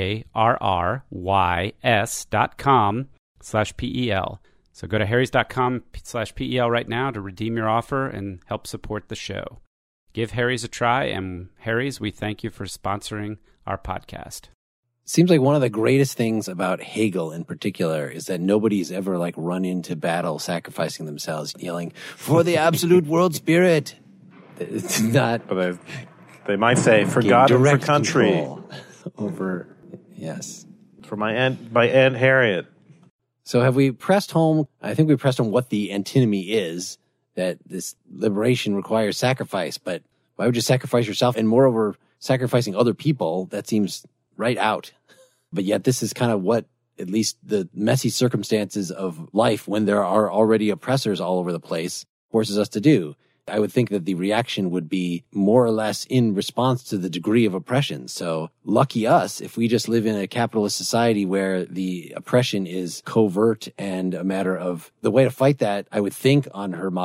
B: H-A-R-R-Y-S dot com slash P-E-L. So go to harrys.com slash P-E-L right now to redeem your offer and help support the show. Give Harry's a try, and Harry's, we thank you for sponsoring our podcast.
C: Seems like one of the greatest things about Hegel in particular is that nobody's ever like run into battle sacrificing themselves, yelling, for the absolute world spirit. It's not.
D: But they, they might say, for God and for country.
C: Over, yes.
D: For my Aunt, my Aunt Harriet.
C: So have we pressed home, I think we pressed home what the antinomy is, that this liberation requires sacrifice, but why would you sacrifice yourself? And moreover, sacrificing other people, that seems right out. But yet this is kind of what at least the messy circumstances of life when there are already oppressors all over the place forces us to do. I would think that the reaction would be more or less in response to the degree of oppression. So lucky us if we just live in a capitalist society where the oppression is covert and a matter of the way to fight that, I would think on her model,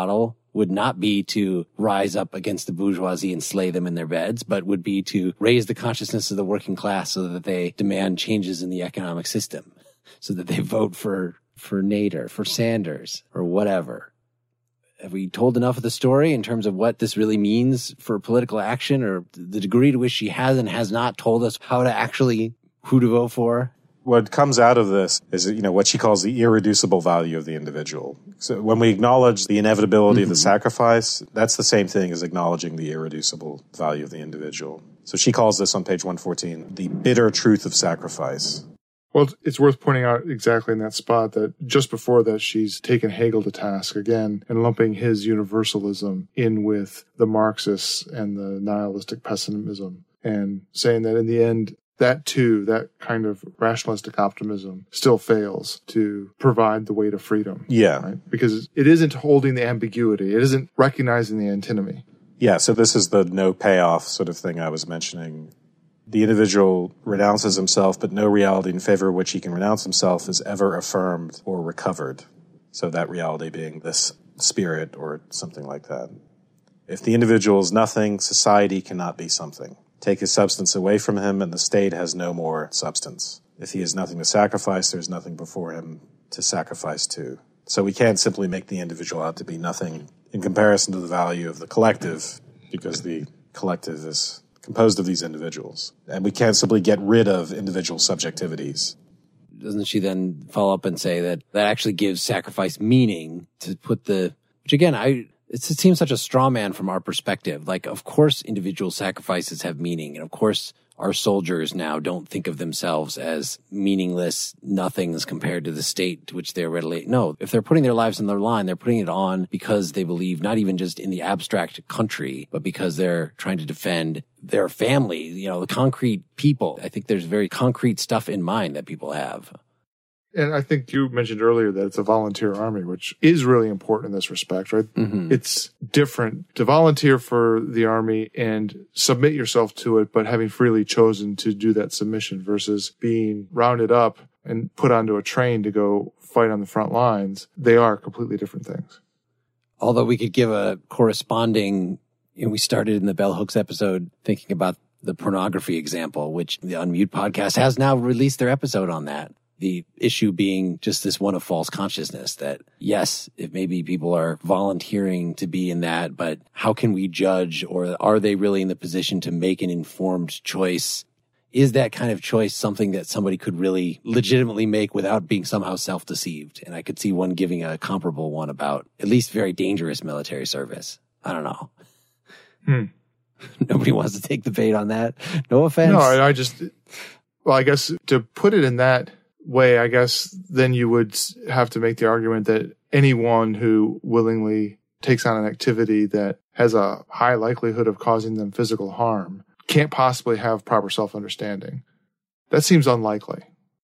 C: would not be to rise up against the bourgeoisie and slay them in their beds, but would be to raise the consciousness of the working class so that they demand changes in the economic system, so that they vote for, for Nader, for Sanders, or whatever. Have we told enough of the story in terms of what this really means for political action, or the degree to which she has and has not told us how to actually, who to vote for?
D: What comes out of this is, you know, what she calls the irreducible value of the individual. So when we acknowledge the inevitability mm-hmm. of the sacrifice, that's the same thing as acknowledging the irreducible value of the individual. So she calls this on page one fourteen, the bitter truth of sacrifice.
E: Well, it's worth pointing out exactly in that spot that just before that, she's taken Hegel to task again and lumping his universalism in with the Marxists and the nihilistic pessimism, and saying that in the end, that too, that kind of rationalistic optimism still fails to provide the way to freedom.
D: Yeah.
E: Right? Because it isn't holding the ambiguity. It isn't recognizing the antinomy.
D: Yeah, so this is the no payoff sort of thing I was mentioning. The individual renounces himself, but no reality in favor of which he can renounce himself is ever affirmed or recovered. So that reality being this spirit or something like that. If the individual is nothing, society cannot be something. Take his substance away from him, and the state has no more substance. If he has nothing to sacrifice, there's nothing before him to sacrifice to. So we can't simply make the individual out to be nothing in comparison to the value of the collective, because the collective is composed of these individuals. And we can't simply get rid of individual subjectivities.
C: Doesn't she then follow up and say that that actually gives sacrifice meaning, to put the, which again, I, It's, it seems such a straw man from our perspective. Like, of course, individual sacrifices have meaning. And of course, our soldiers now don't think of themselves as meaningless nothings compared to the state to which they're readily. No, if they're putting their lives on the line, they're putting it on because they believe not even just in the abstract country, but because they're trying to defend their family, you know, the concrete people. I think there's very concrete stuff in mind that people have.
E: And I think you mentioned earlier that it's a volunteer army, which is really important in this respect, right? Mm-hmm. It's different to volunteer for the army and submit yourself to it, but having freely chosen to do that submission versus being rounded up and put onto a train to go fight on the front lines. They are completely different things.
C: Although we could give a corresponding, you know, we started in the Bell Hooks episode thinking about the pornography example, which the Unmute podcast has now released their episode on that. The issue being just this one of false consciousness that, yes, if maybe people are volunteering to be in that, but how can we judge, or are they really in the position to make an informed choice? Is that kind of choice something that somebody could really legitimately make without being somehow self-deceived? And I could see one giving a comparable one about at least very dangerous military service. I don't know.
E: Hmm.
C: Nobody wants to take the bait on that. No offense.
E: No, I just, well, I guess to put it in that way, I guess then you would have to make the argument that anyone who willingly takes on an activity that has a high likelihood of causing them physical harm can't possibly have proper self-understanding. That seems unlikely.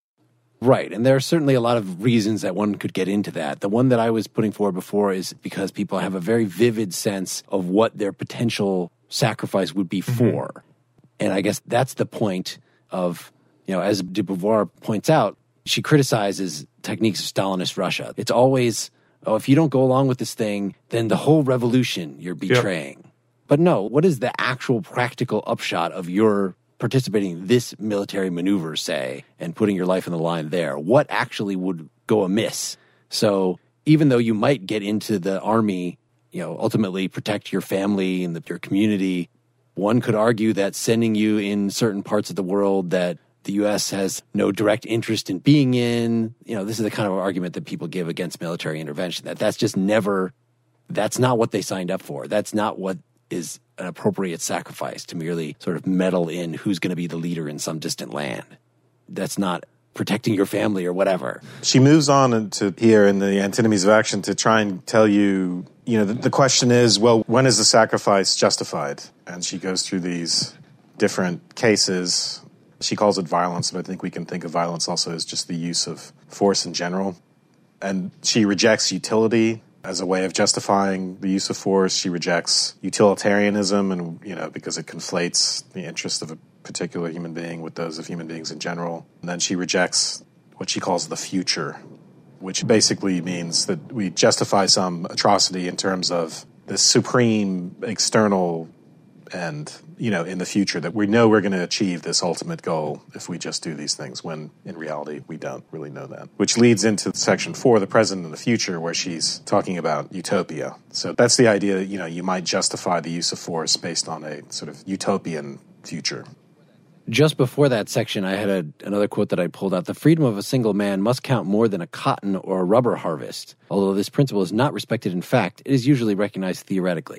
C: Right. And there are certainly a lot of reasons that one could get into that. The one that I was putting forward before is because people have a very vivid sense of what their potential sacrifice would be for. Mm-hmm. And I guess that's the point of, you know, as de Beauvoir points out, she criticizes techniques of Stalinist Russia. It's always, oh, if you don't go along with this thing, then the whole revolution you're betraying. Yep. But no, what is the actual practical upshot of your participating in this military maneuver, say, and putting your life on the line there? What actually would go amiss? So even though you might get into the army, you know, ultimately protect your family and the, your community, one could argue that sending you in certain parts of the world that the U S has no direct interest in being in, you know, this is the kind of argument that people give against military intervention, that that's just never, that's not what they signed up for. That's not what is an appropriate sacrifice, to merely sort of meddle in who's going to be the leader in some distant land. That's not protecting your family or whatever.
D: She moves on into here in the Antinomies of Action to try and tell you, you know, the, the question is, well, when is the sacrifice justified? And she goes through these different cases. She calls it violence, but I think we can think of violence also as just the use of force in general. And she rejects utility as a way of justifying the use of force. She rejects utilitarianism, and, you know, because it conflates the interest of a particular human being with those of human beings in general. And then she rejects what she calls the future, which basically means that we justify some atrocity in terms of this supreme external end, you know, in the future, that we know we're going to achieve this ultimate goal if we just do these things, when in reality we don't really know that. Which leads into section four, the present and the future, where she's talking about utopia. So that's the idea that, you know, you might justify the use of force based on a sort of utopian future.
C: Just before that section, I had a, another quote that I pulled out. The freedom of a single man must count more than a cotton or a rubber harvest. Although this principle is not respected in fact, it is usually recognized theoretically.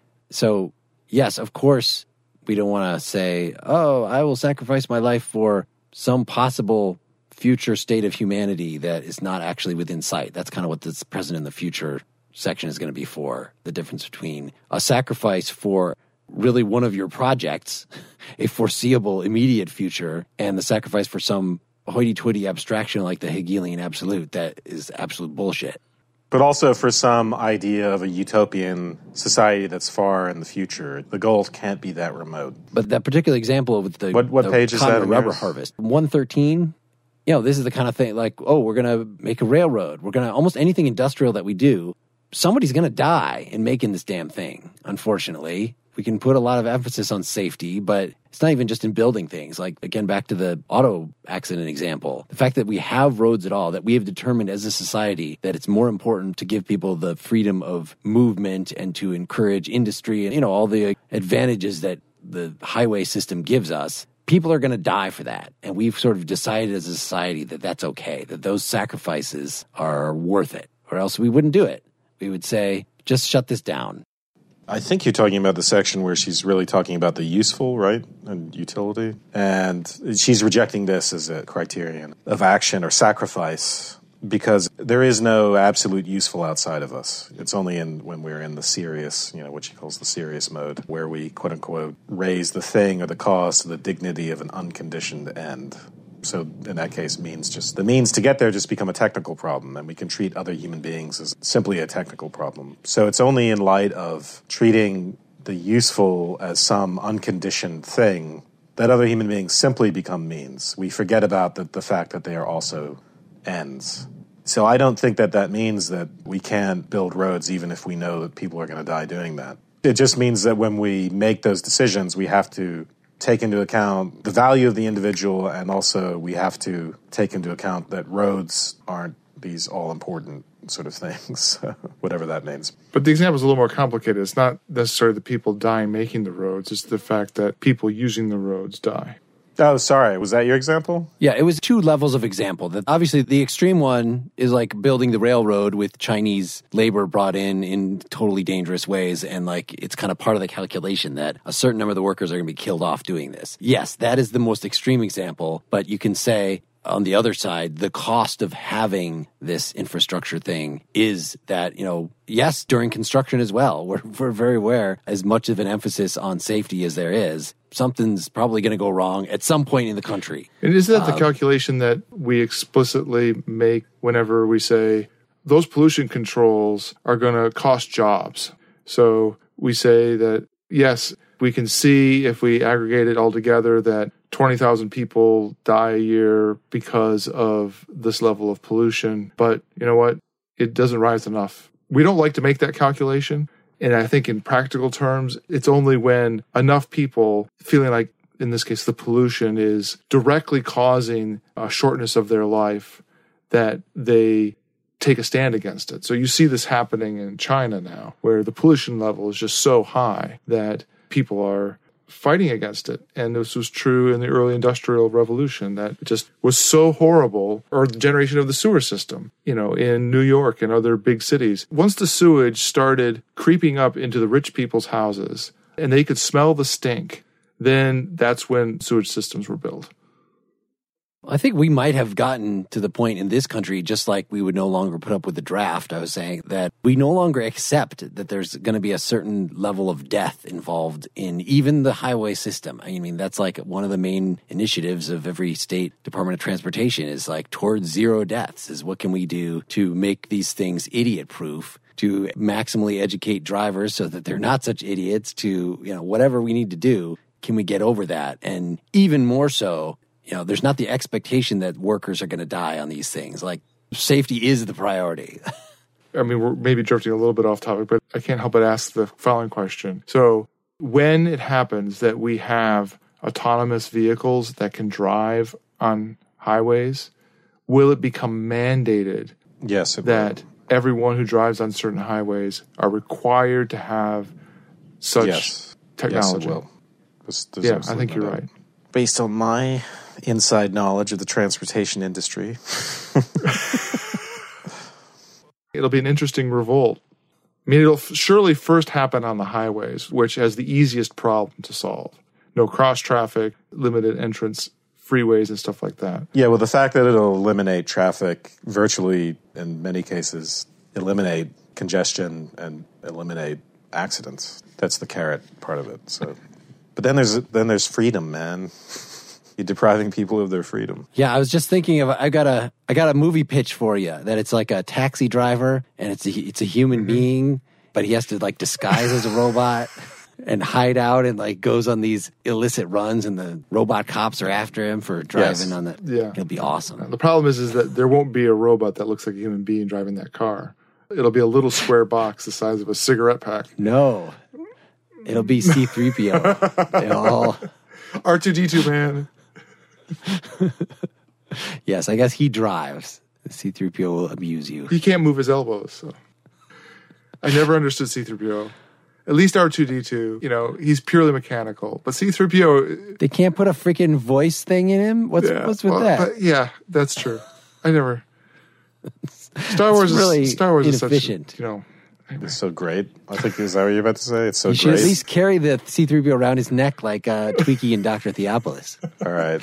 C: So, yes, of course, we don't want to say, oh, I will sacrifice my life for some possible future state of humanity that is not actually within sight. That's kind of what this present and the future section is going to be for. The difference between a sacrifice for really one of your projects, a foreseeable immediate future, and the sacrifice for some hoity-toity abstraction like the Hegelian absolute that is absolute bullshit.
D: But also for some idea of a utopian society that's far in the future. The goal can't be that remote.
C: But that particular example with the,
D: what, what
C: the
D: page is that in
C: rubber
D: yours?
C: harvest, one thirteen, you know, this is the kind of thing like, oh, we're going to make a railroad. We're going to, almost anything industrial that we do, somebody's going to die in making this damn thing, unfortunately. We can put a lot of emphasis on safety, but it's not even just in building things. Like, again, back to the auto accident example. The fact that we have roads at all, that we have determined as a society that it's more important to give people the freedom of movement and to encourage industry and, you know, all the advantages that the highway system gives us. People are going to die for that. And we've sort of decided as a society that that's okay, that those sacrifices are worth it, or else we wouldn't do it. We would say, just shut this down.
D: I think you're talking about the section where she's really talking about the useful, right, and utility. And she's rejecting this as a criterion of action or sacrifice because there is no absolute useful outside of us. It's only in when we're in the serious, you know, what she calls the serious mode, where we, quote-unquote, raise the thing or the cause to the dignity of an unconditioned end. So in that case, means just the means to get there just become a technical problem, and we can treat other human beings as simply a technical problem. So it's only in light of treating the useful as some unconditioned thing that other human beings simply become means. We forget about the, the fact that they are also ends. So I don't think that that means that we can't build roads even if we know that people are going to die doing that. It just means that when we make those decisions, we have to take into account the value of the individual, and also we have to take into account that roads aren't these all-important sort of things, whatever that means.
E: But the example is a little more complicated. It's not necessarily the people dying making the roads. It's the fact that people using the roads die.
D: Oh, sorry. Was that your example?
C: Yeah, it was two levels of example. That obviously, the extreme one is like building the railroad with Chinese labor brought in in totally dangerous ways, and like it's kind of part of the calculation that a certain number of the workers are going to be killed off doing this. Yes, that is the most extreme example, but you can say, on the other side, the cost of having this infrastructure thing is that, you know, yes, during construction as well, we're, we're very aware, as much of an emphasis on safety as there is, something's probably going to go wrong at some point in the country.
E: And is that the
C: Um,
E: calculation that we explicitly make whenever we say those pollution controls are going to cost jobs? So we say that, yes, we can see if we aggregate it all together that twenty thousand people die a year because of this level of pollution. But you know what? It doesn't rise enough. We don't like to make that calculation. And I think in practical terms, it's only when enough people feeling like, in this case, the pollution is directly causing a shortness of their life that they take a stand against it. So you see this happening in China now, where the pollution level is just so high that people are fighting against it. And this was true in the early industrial revolution, that it just was so horrible, or the generation of the sewer system, you know, in New York and other big cities. Once the sewage started creeping up into the rich people's houses and they could smell the stink, then that's when sewage systems were built.
C: I think we might have gotten to the point in this country, just like we would no longer put up with the draft, I was saying, that we no longer accept that there's going to be a certain level of death involved in even the highway system. I mean, that's like one of the main initiatives of every state Department of Transportation is like towards zero deaths, is what can we do to make these things idiot-proof, to maximally educate drivers so that they're not such idiots, to, you know, whatever we need to do, can we get over that? And even more so, you know, there's not the expectation that workers are going to die on these things. Like, safety is the priority.
E: I mean, we're maybe drifting a little bit off topic, but I can't help but ask the following question. So when it happens that we have autonomous vehicles that can drive on highways, will it become mandated
D: Yes, it
E: that
D: will.
E: everyone who drives on certain highways are required to have such
D: Yes.
E: technology?
D: Yes, it will. There's- there's
E: Yeah, I
D: absolutely
E: think
D: no
E: you're
D: doubt.
E: right.
D: Based on my inside knowledge of the transportation industry,
E: It'll be an interesting revolt. I mean, it'll f- surely first happen on the highways, which has the easiest problem to solve. No cross traffic, limited entrance freeways and stuff like that.
D: yeah, well, the fact that it'll eliminate traffic, virtually in many cases, eliminate congestion and eliminate accidents. That's the carrot part of it. So, but then there's then there's freedom, man. You're depriving people of their freedom.
C: Yeah, I was just thinking of I got a I got a movie pitch for you that it's like a taxi driver and it's a it's a human
E: Mm-hmm.
C: being, but he has to like disguise as a robot and hide out and like goes on these illicit runs and the robot cops are after him for driving
D: Yes.
C: on the
E: Yeah.
C: It'll be awesome.
E: The problem is, is that there won't be a robot that looks like a human being driving that car. It'll be a little square box the size of a cigarette pack.
C: No. It'll be C three P O. They all
E: R two D two, man.
C: Yes, I guess he drives. C three P O will amuse you.
E: He can't move his elbows. So. I never understood C three P O. At least R two D two, you know, he's purely mechanical. But C three P O...
C: They can't put a freaking voice thing in him? What's
E: yeah,
C: what's with
E: well,
C: that?
E: but yeah, that's true. I never... Star Wars
C: really
E: is Star Wars
C: inefficient.
E: is such, you know...
D: It's so great. I think is that what you're about to say? It's so
C: You should
D: great.
C: at least carry the C three P O around his neck like uh, Tweaky and Doctor Theopolis.
D: All right.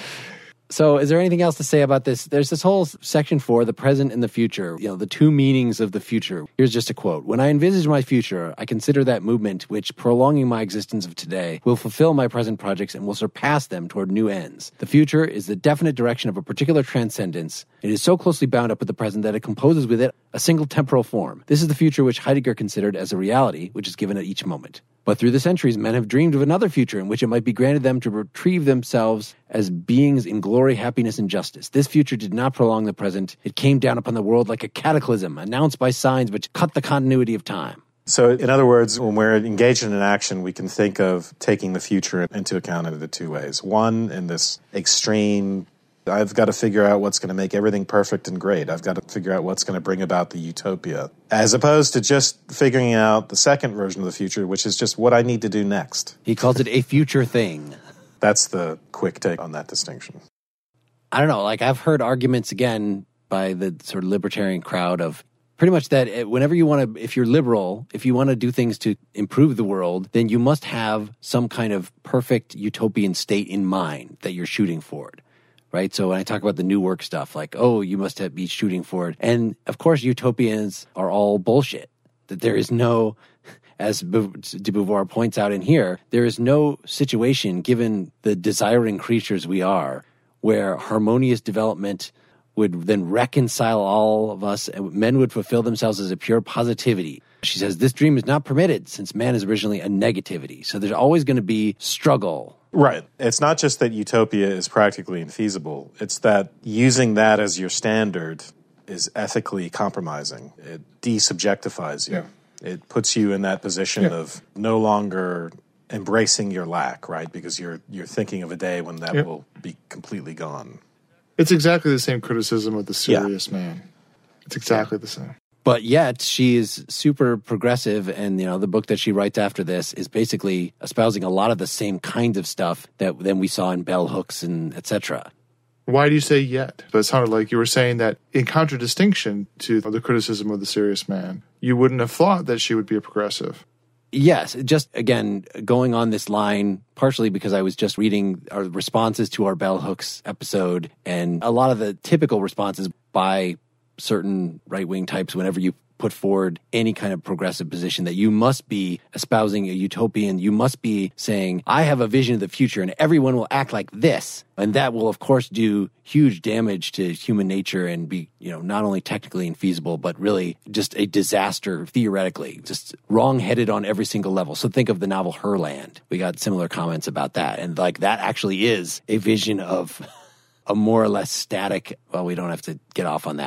C: So is there anything else to say about this? There's this whole section four, the present and the future, you know, the two meanings of the future. Here's just a quote. When I envisage my future, I consider that movement which, prolonging my existence of today, will fulfill my present projects and will surpass them toward new ends. The future is the definite direction of a particular transcendence. It is so closely bound up with the present that it composes with it a single temporal form. This is the future which Heidegger considered as a reality, which is given at each moment. But through the centuries, men have dreamed of another future in which it might be granted them to retrieve themselves as beings in glory, happiness, and justice. This future did not prolong the present. It came down upon the world like a cataclysm, announced by signs which cut the continuity of time.
D: So, in other words, when we're engaged in an action, we can think of taking the future into account in the two ways. One, in this extreme, I've got to figure out what's going to make everything perfect and great. I've got to figure out what's going to bring about the utopia. As opposed to just figuring out the second version of the future, which is just what I need to do next.
C: He calls it a future thing.
D: That's the quick take on that distinction.
C: I don't know, like I've heard arguments again by the sort of libertarian crowd of pretty much that whenever you want to, if you're liberal, if you want to do things to improve the world, then you must have some kind of perfect utopian state in mind that you're shooting for it. Right? So when I talk about the new work stuff, like, oh, you must have, be shooting for it. And of course, utopians are all bullshit. That there is no, as de Beauvoir points out in here, there is no situation, given the desiring creatures we are, where harmonious development would then reconcile all of us, and men would fulfill themselves as a pure positivity. She says, this dream is not permitted since man is originally a negativity. So there's always going to be struggle.
D: Right. It's not just that utopia is practically infeasible. It's that using that as your standard is ethically compromising. It desubjectifies you.
E: Yeah.
D: It puts you in that position
E: Yeah.
D: of no longer embracing your lack, right? Because you're you're thinking of a day when that
E: Yeah.
D: will be completely gone.
E: It's exactly the same criticism of the serious man. It's exactly the same.
C: But yet she is super progressive, and you know the book that she writes after this is basically espousing a lot of the same kinds of stuff that then we saw in bell hooks and et cetera.
E: Why do you say yet? But it sounded like you were saying that in contradistinction to the criticism of the serious man, you wouldn't have thought that she would be a progressive.
C: Yes, just again going on this line partially because I was just reading our responses to our bell hooks episode, and a lot of the typical responses by certain right-wing types whenever you put forward any kind of progressive position that you must be espousing a utopian, you must be saying, I have a vision of the future and everyone will act like this. And that will, of course, do huge damage to human nature and be, you know, not only technically infeasible, but really just a disaster theoretically, just wrong-headed on every single level. So think of the novel Herland. We got similar comments about that. And like that actually is a vision of a more or less static, well, we don't have to get off on that.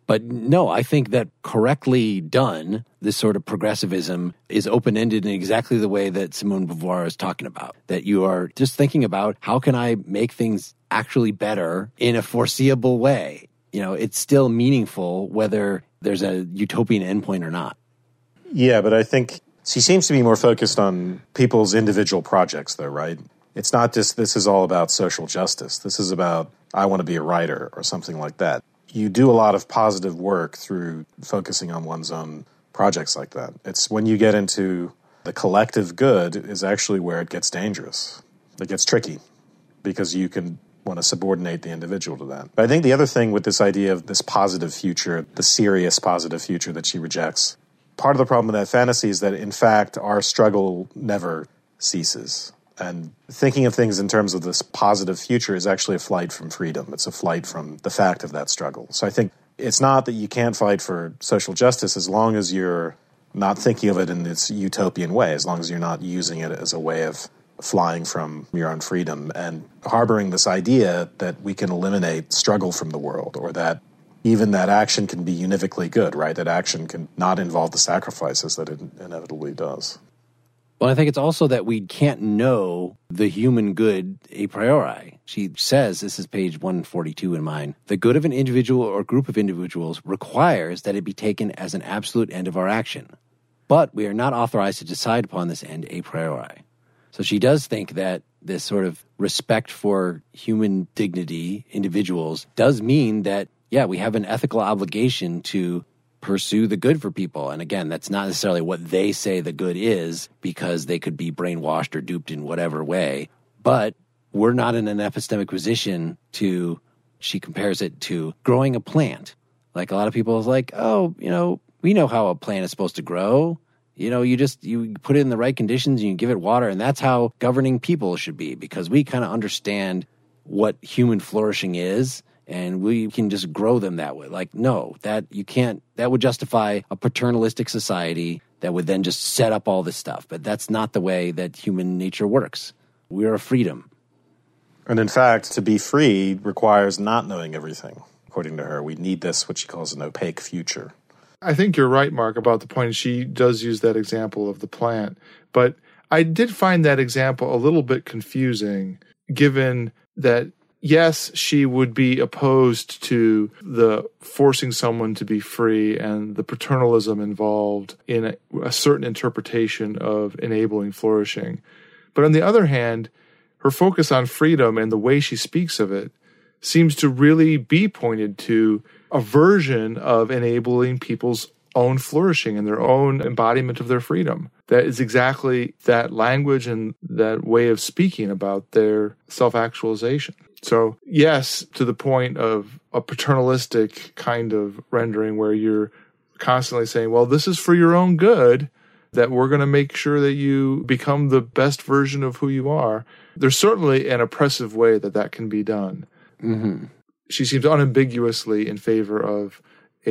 C: But no, I think that correctly done, this sort of progressivism is open-ended in exactly the way that Simone de Beauvoir is talking about. That you are just thinking about, how can I make things actually better in a foreseeable way? You know, it's still meaningful whether there's a utopian endpoint or not.
D: Yeah, but I think she seems to be more focused on people's individual projects, though, right? It's not just, this is all about social justice. This is about, I want to be a writer or something like that. You do a lot of positive work through focusing on one's own projects like that. It's when you get into the collective good is actually where it gets dangerous. It gets tricky because you can want to subordinate the individual to that. But I think the other thing with this idea of this positive future, the serious positive future that she rejects, part of the problem with that fantasy is that, in fact, our struggle never ceases. And thinking of things in terms of this positive future is actually a flight from freedom. It's a flight from the fact of that struggle. So I think it's not that you can't fight for social justice as long as you're not thinking of it in this utopian way, as long as you're not using it as a way of flying from your own freedom and harboring this idea that we can eliminate struggle from the world, or that even that action can be univocally good, right? That action can not involve the sacrifices that it inevitably does.
C: Well, I think it's also that we can't know the human good a priori. She says, this is page one forty-two in mine, the good of an individual or group of individuals requires that it be taken as an absolute end of our action. But we are not authorized to decide upon this end a priori. So she does think that this sort of respect for human dignity, individuals, does mean that, yeah, we have an ethical obligation to pursue the good for people. And again, that's not necessarily what they say the good is, because they could be brainwashed or duped in whatever way. But we're not in an epistemic position to, she compares it to growing a plant. Like a lot of people is like, oh, you know, we know how a plant is supposed to grow. You know, you just, you put it in the right conditions and you give it water. And that's how governing people should be, because we kind of understand what human flourishing is. And we can just grow them that way. Like, no, that you can't, that would justify a paternalistic society that would then just set up all this stuff. But that's not the way that human nature works. We're a freedom.
D: And in fact, to be free requires not knowing everything. According to her, we need this, what she calls an opaque future.
E: I think you're right, Mark, about the point. She does use that example of the plant. But I did find that example a little bit confusing, given that yes, she would be opposed to the forcing someone to be free and the paternalism involved in a, a certain interpretation of enabling flourishing. But on the other hand, her focus on freedom and the way she speaks of it seems to really be pointed to a version of enabling people's own flourishing and their own embodiment of their freedom. That is exactly that language and that way of speaking about their self-actualization. So, yes, to the point of a paternalistic kind of rendering where you're constantly saying, well, this is for your own good, that we're going to make sure that you become the best version of who you are. There's certainly an oppressive way that that can be done.
C: Mm-hmm.
E: She seems unambiguously in favor of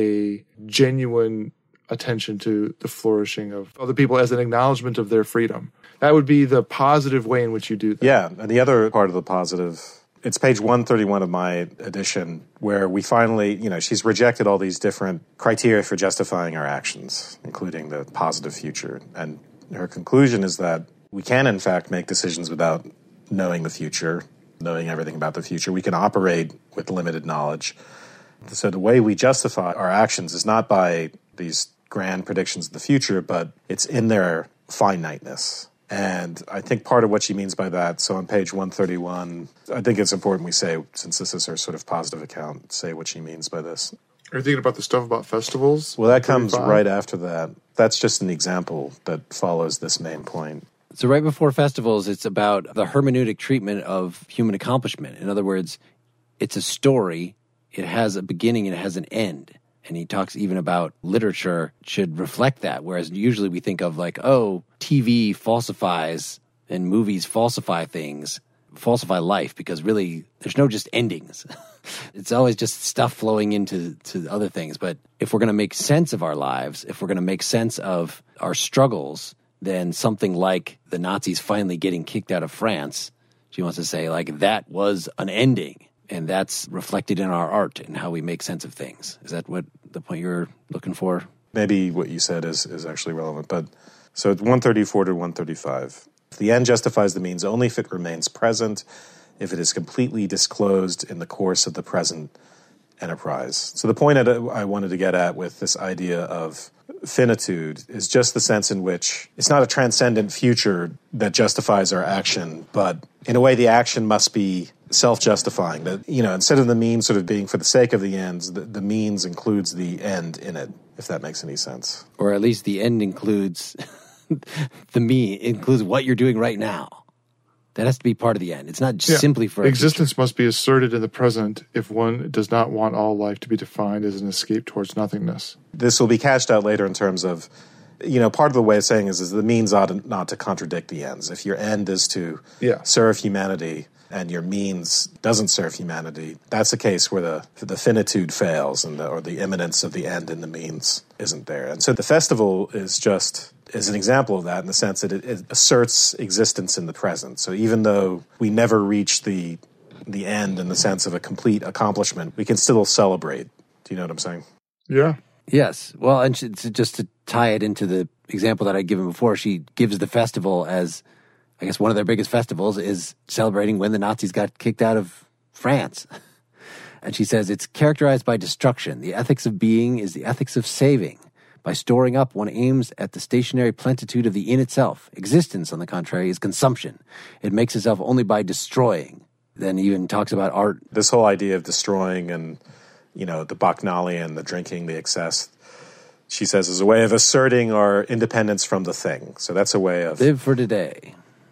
E: a genuine attention to the flourishing of other people as an acknowledgement of their freedom. That would be the positive way in which you do that.
D: Yeah, and the other part of the positive, it's page one thirty-one of my edition, where we finally, you know, she's rejected all these different criteria for justifying our actions, including the positive future. And her conclusion is that we can, in fact, make decisions without knowing the future, knowing everything about the future. We can operate with limited knowledge. So the way we justify our actions is not by these grand predictions of the future, but it's in their finiteness. And I think part of what she means by that, so on page one thirty-one, I think it's important we say, since this is her sort of positive account, say what she means by this.
E: Are you thinking about the stuff about festivals?
D: Well, that comes right after that. That's just an example that follows this main point.
C: So right before festivals, it's about the hermeneutic treatment of human accomplishment. In other words, it's a story. It has a beginning and it has an end. And he talks even about literature should reflect that, whereas usually we think of like, oh, T V falsifies and movies falsify things, falsify life, because really there's no just endings. It's always just stuff flowing into to other things. But if we're going to make sense of our lives, if we're going to make sense of our struggles, then something like the Nazis finally getting kicked out of France, she wants to say, like, that was an ending. And that's reflected in our art and how we make sense of things. Is that what the point you're looking for?
D: Maybe what you said is, is actually relevant. But so it's one thirty-four to one thirty-five. The end justifies the means only if it remains present, if it is completely disclosed in the course of the present enterprise. So the point that I wanted to get at with this idea of finitude is just the sense in which it's not a transcendent future that justifies our action, but in a way the action must be self-justifying. That, you know, instead of the means sort of being for the sake of the ends, the, the means includes the end in it, if that makes any sense.
C: Or at least the end includes the me, includes what you're doing right now. That has to be part of the end. It's not just
E: Yeah.
C: simply for
E: existence
C: future.
E: must be asserted in the present if one does not want all life to be defined as an escape towards nothingness.
D: This will be cashed out later in terms of, you know, part of the way of saying is, is the means ought to, not to contradict the ends. If your end is to
E: Yeah.
D: serve humanity and your means doesn't serve humanity, that's a case where the the finitude fails and the, or the imminence of the end in the means isn't there. And so the festival is just is an example of that in the sense that it, it asserts existence in the present. So even though we never reach the the end in the sense of a complete accomplishment, we can still celebrate. Do you know what I'm saying?
E: Yeah.
C: Yes. Well, and she, to- just to tie it into the example that I'd given before, she gives the festival as, I guess, one of their biggest festivals is celebrating when the Nazis got kicked out of France. And she says it's characterized by destruction. The ethics of being is the ethics of saving. By storing up, one aims at the stationary plenitude of the in itself. Existence, on the contrary, is consumption. It makes itself only by destroying. Then even talks about art.
D: This whole idea of destroying and, you know, the Bacchanalian, the drinking, the excess, she says, is a way of asserting our independence from the thing. So that's a way of
C: Live for today.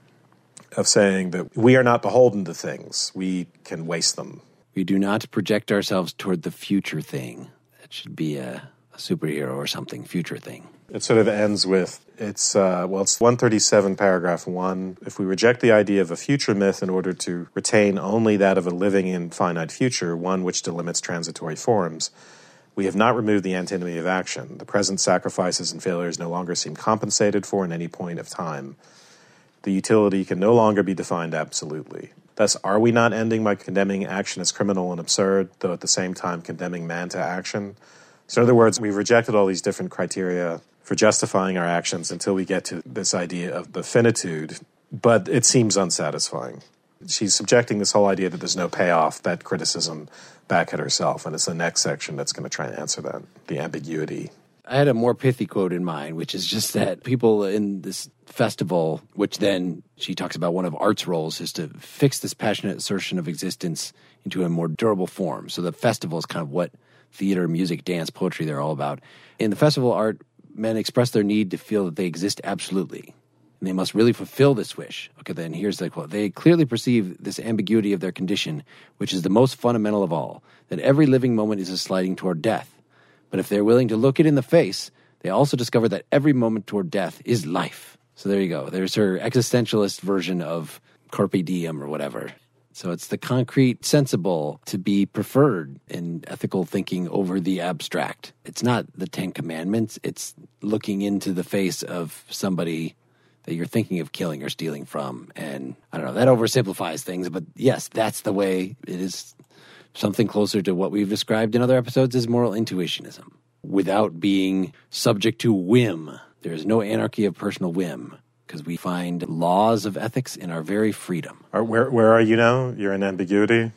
D: of saying that we are not beholden to things. We can waste them.
C: We do not project ourselves toward the future thing. That should be a, a superhero or something, future thing.
D: It sort of ends with, it's, uh, well, it's one thirty-seven, paragraph one. If we reject the idea of a future myth in order to retain only that of a living and finite future, one which delimits transitory forms, we have not removed the antinomy of action. The present sacrifices and failures no longer seem compensated for in any point of time. The utility can no longer be defined absolutely. Thus, are we not ending by condemning action as criminal and absurd, though at the same time condemning man to action? So in other words, we've rejected all these different criteria for justifying our actions until we get to this idea of the finitude, but it seems unsatisfying. She's subjecting this whole idea that there's no payoff, that criticism, back at herself, and it's the next section that's going to try and answer that, the ambiguity.
C: I had a more pithy quote in mind, which is just that people in this festival, which then she talks about one of art's roles is to fix this passionate assertion of existence into a more durable form. So the festival is kind of what theater, music, dance, poetry, they're all about. In the festival art, men express their need to feel that they exist absolutely. And they must really fulfill this wish. Okay, then here's the quote. They clearly perceive this ambiguity of their condition, which is the most fundamental of all, that every living moment is a sliding toward death. But if they're willing to look it in the face, they also discover that every moment toward death is life. So there you go. There's her existentialist version of carpe diem or whatever. So it's the concrete, sensible to be preferred in ethical thinking over the abstract. It's not the Ten Commandments. It's looking into the face of somebody that you're thinking of killing or stealing from. And I don't know, that oversimplifies things. But yes, that's the way it is. Something closer to what we've described in other episodes is moral intuitionism. Without being subject to whim. There is no anarchy of personal whim, because we find laws of ethics in our very freedom.
D: Are, where, where are you now? You're in ambiguity?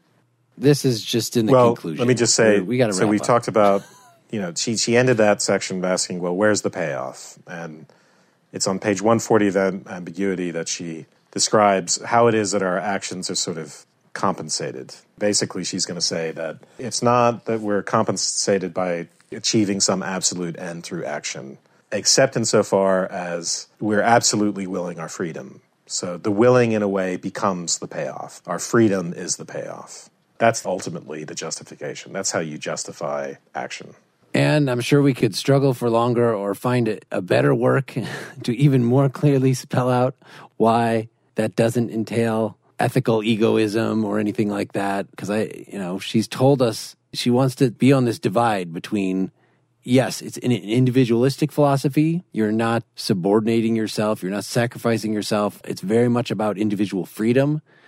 C: This is just in the
D: well,
C: conclusion.
D: let me just say,
C: we got to
D: so we
C: up.
D: talked about, you know, she, she ended that section by asking, well, where's the payoff? And it's on page one forty of ambiguity that she describes how it is that our actions are sort of compensated. Basically, she's going to say that it's not that we're compensated by achieving some absolute end through action, except insofar as we're absolutely willing our freedom. So the willing, in a way, becomes the payoff. Our freedom is the payoff. That's ultimately the justification. That's how you justify action.
C: And I'm sure we could struggle for longer or find a better work to even more clearly spell out why that doesn't entail ethical egoism or anything like that. Because I, you know, she's told us she wants to be on this divide between, yes, it's an individualistic philosophy. You're not subordinating yourself. You're not sacrificing yourself. It's very much about individual freedom. But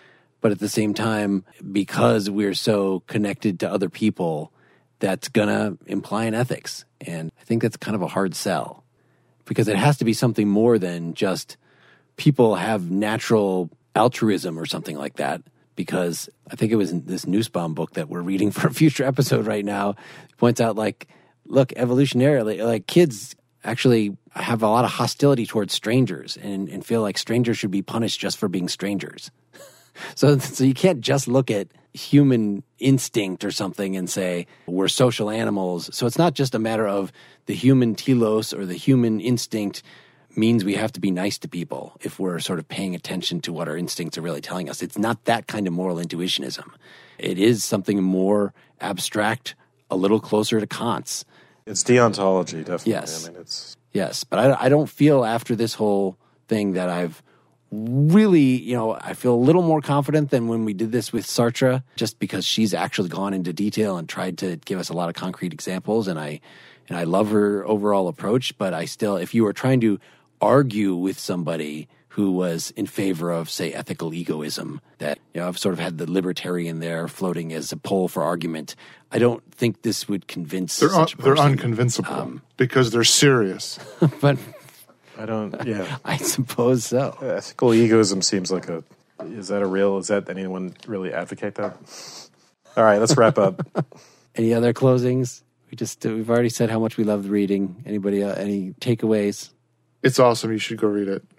C: But at the same time, because we're so connected to other people, that's going to imply an ethics. And I think that's kind of a hard sell, because it has to be something more than just people have natural altruism or something like that. Because I think it was in this Nussbaum book that we're reading for a future episode right now, points out, like, look, evolutionarily, like kids actually have a lot of hostility towards strangers and, and feel like strangers should be punished just for being strangers. so, so you can't just look at human instinct or something and say we're social animals. So it's not just a matter of the human telos or the human instinct means we have to be nice to people if we're sort of paying attention to what our instincts are really telling us. It's not that kind of moral intuitionism. It is something more abstract, a little closer to Kant's.
D: It's deontology, definitely.
C: Yes.
D: I mean, it's
C: Yes, but I, I don't feel after this whole thing that I've really, you know, I feel a little more confident than when we did this with Sartre, just because she's actually gone into detail and tried to give us a lot of concrete examples, and I and I love her overall approach. But I still, if you were trying to argue with somebody who was in favor of, say, ethical egoism, that, you know, I've sort of had the libertarian there floating as a pole for argument. I don't think this would convince
E: They're, un-
C: such a
E: they're
C: person.
E: unconvincible
C: Um,
E: because they're serious.
C: But
D: I don't. Yeah,
C: I suppose so.
D: ethical egoism seems like a. Is that a real? Is that anyone really advocate that? All right, let's wrap up.
C: Any other closings? We just we've already said how much we loved reading. Anybody? Uh, any takeaways?
E: It's awesome. You should go read it.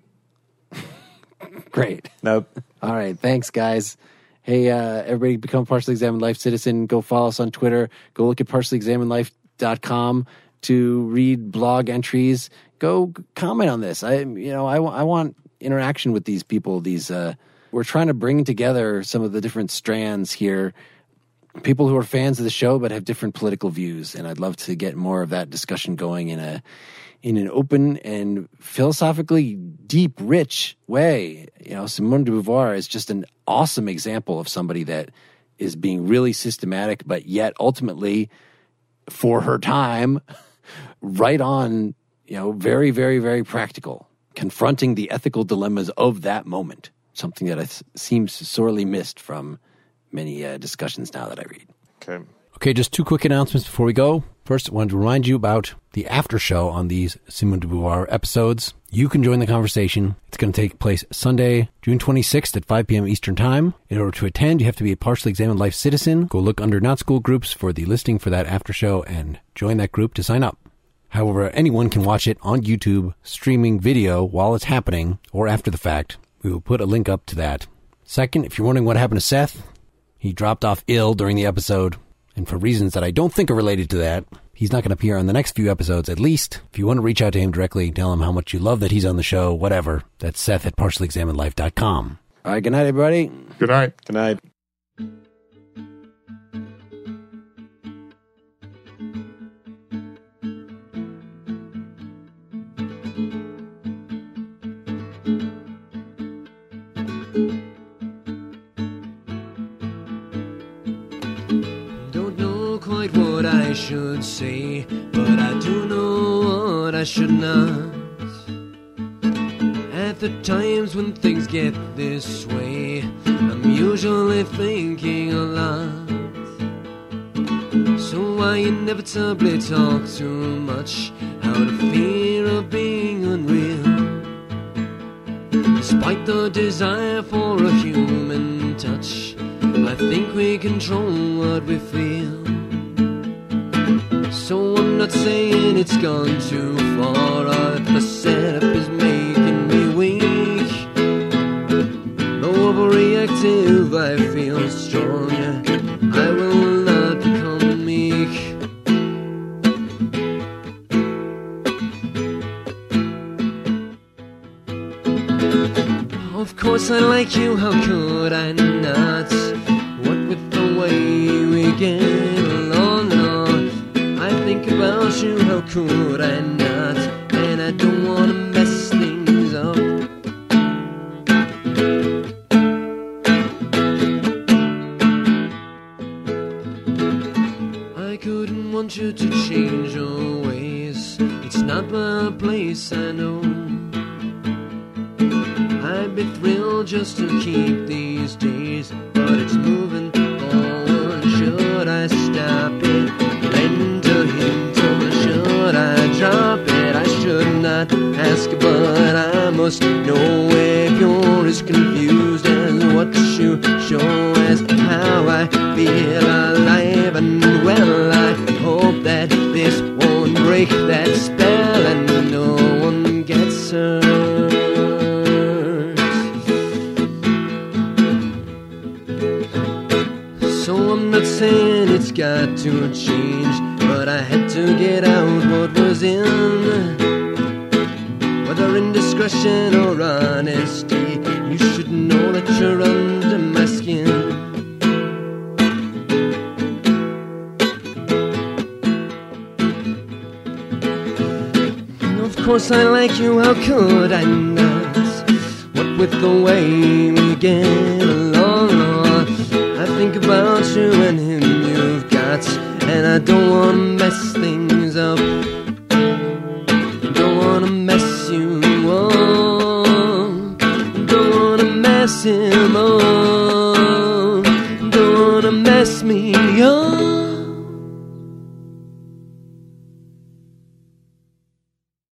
C: Great.
D: Nope.
C: All right. Thanks, guys. Hey, uh, everybody, become a Partially Examined Life citizen. Go follow us on Twitter. Go look at partially examined life dot com to read blog entries. Go comment on this. I, you know, I, I want interaction with these people. These, uh, we're trying to bring together some of the different strands here. People who are fans of the show but have different political views, and I'd love to get more of that discussion going in a in an open and philosophically deep, rich way. You know, Simone de Beauvoir is just an awesome example of somebody that is being really systematic, but yet ultimately, for her time, right on, you know, very, very, very practical, confronting the ethical dilemmas of that moment, something that I th- seems sorely missed from many uh, discussions now that I read.
D: Okay.
F: Okay, just two quick announcements before we go. First, I wanted to remind you about the after show on these Simone de Beauvoir episodes. You can join the conversation. It's going to take place Sunday, June twenty-sixth at five p.m. Eastern Time. In order to attend, you have to be a Partially Examined Life citizen. Go look under Not School Groups for the listing for that after show and join that group to sign up. However, anyone can watch it on YouTube, streaming video while it's happening or after the fact. We will put a link up to that. Second, if you're wondering what happened to Seth, he dropped off ill during the episode. And for reasons that I don't think are related to that, he's not going to appear on the next few episodes at least. If you want to reach out to him directly, tell him how much you love that he's on the show, whatever. That's Seth at partially examined life dot com.
C: All right, good night, everybody.
E: Good night.
D: Good night.
G: Quite what I should say, but I do know what I should not. At the times when things get this way, I'm usually thinking a lot. So I inevitably talk too much out of fear of being unreal, despite the desire for a human touch. I think we control what we feel. So I'm not saying it's gone too far, or if the setup is making me weak. Though overreactive, I feel strong. I will not become meek. Of course I like you, how could I not? What with the way we get along, Lord, I think about you, how could I not? And I don't want to mess things up. I couldn't want you to change your ways. It's not my place, I know. I'd be thrilled just to keep these days pace, but it's moving forward. Should I stop it? Lend a hint, or should I drop it? I should not ask, but I must know if you're as confused as what you show as how I feel alive. And well, I hope that this won't break that spell and no one gets hurt. So I'm not saying it's got to change, but I had to get out what was in. Whether indiscretion or honesty, you should know that you're under my skin. Of course I like you, how could I not? What with the way we get along, Lord, I think about you and him you've got, and I don't wanna mess things up. Don't wanna mess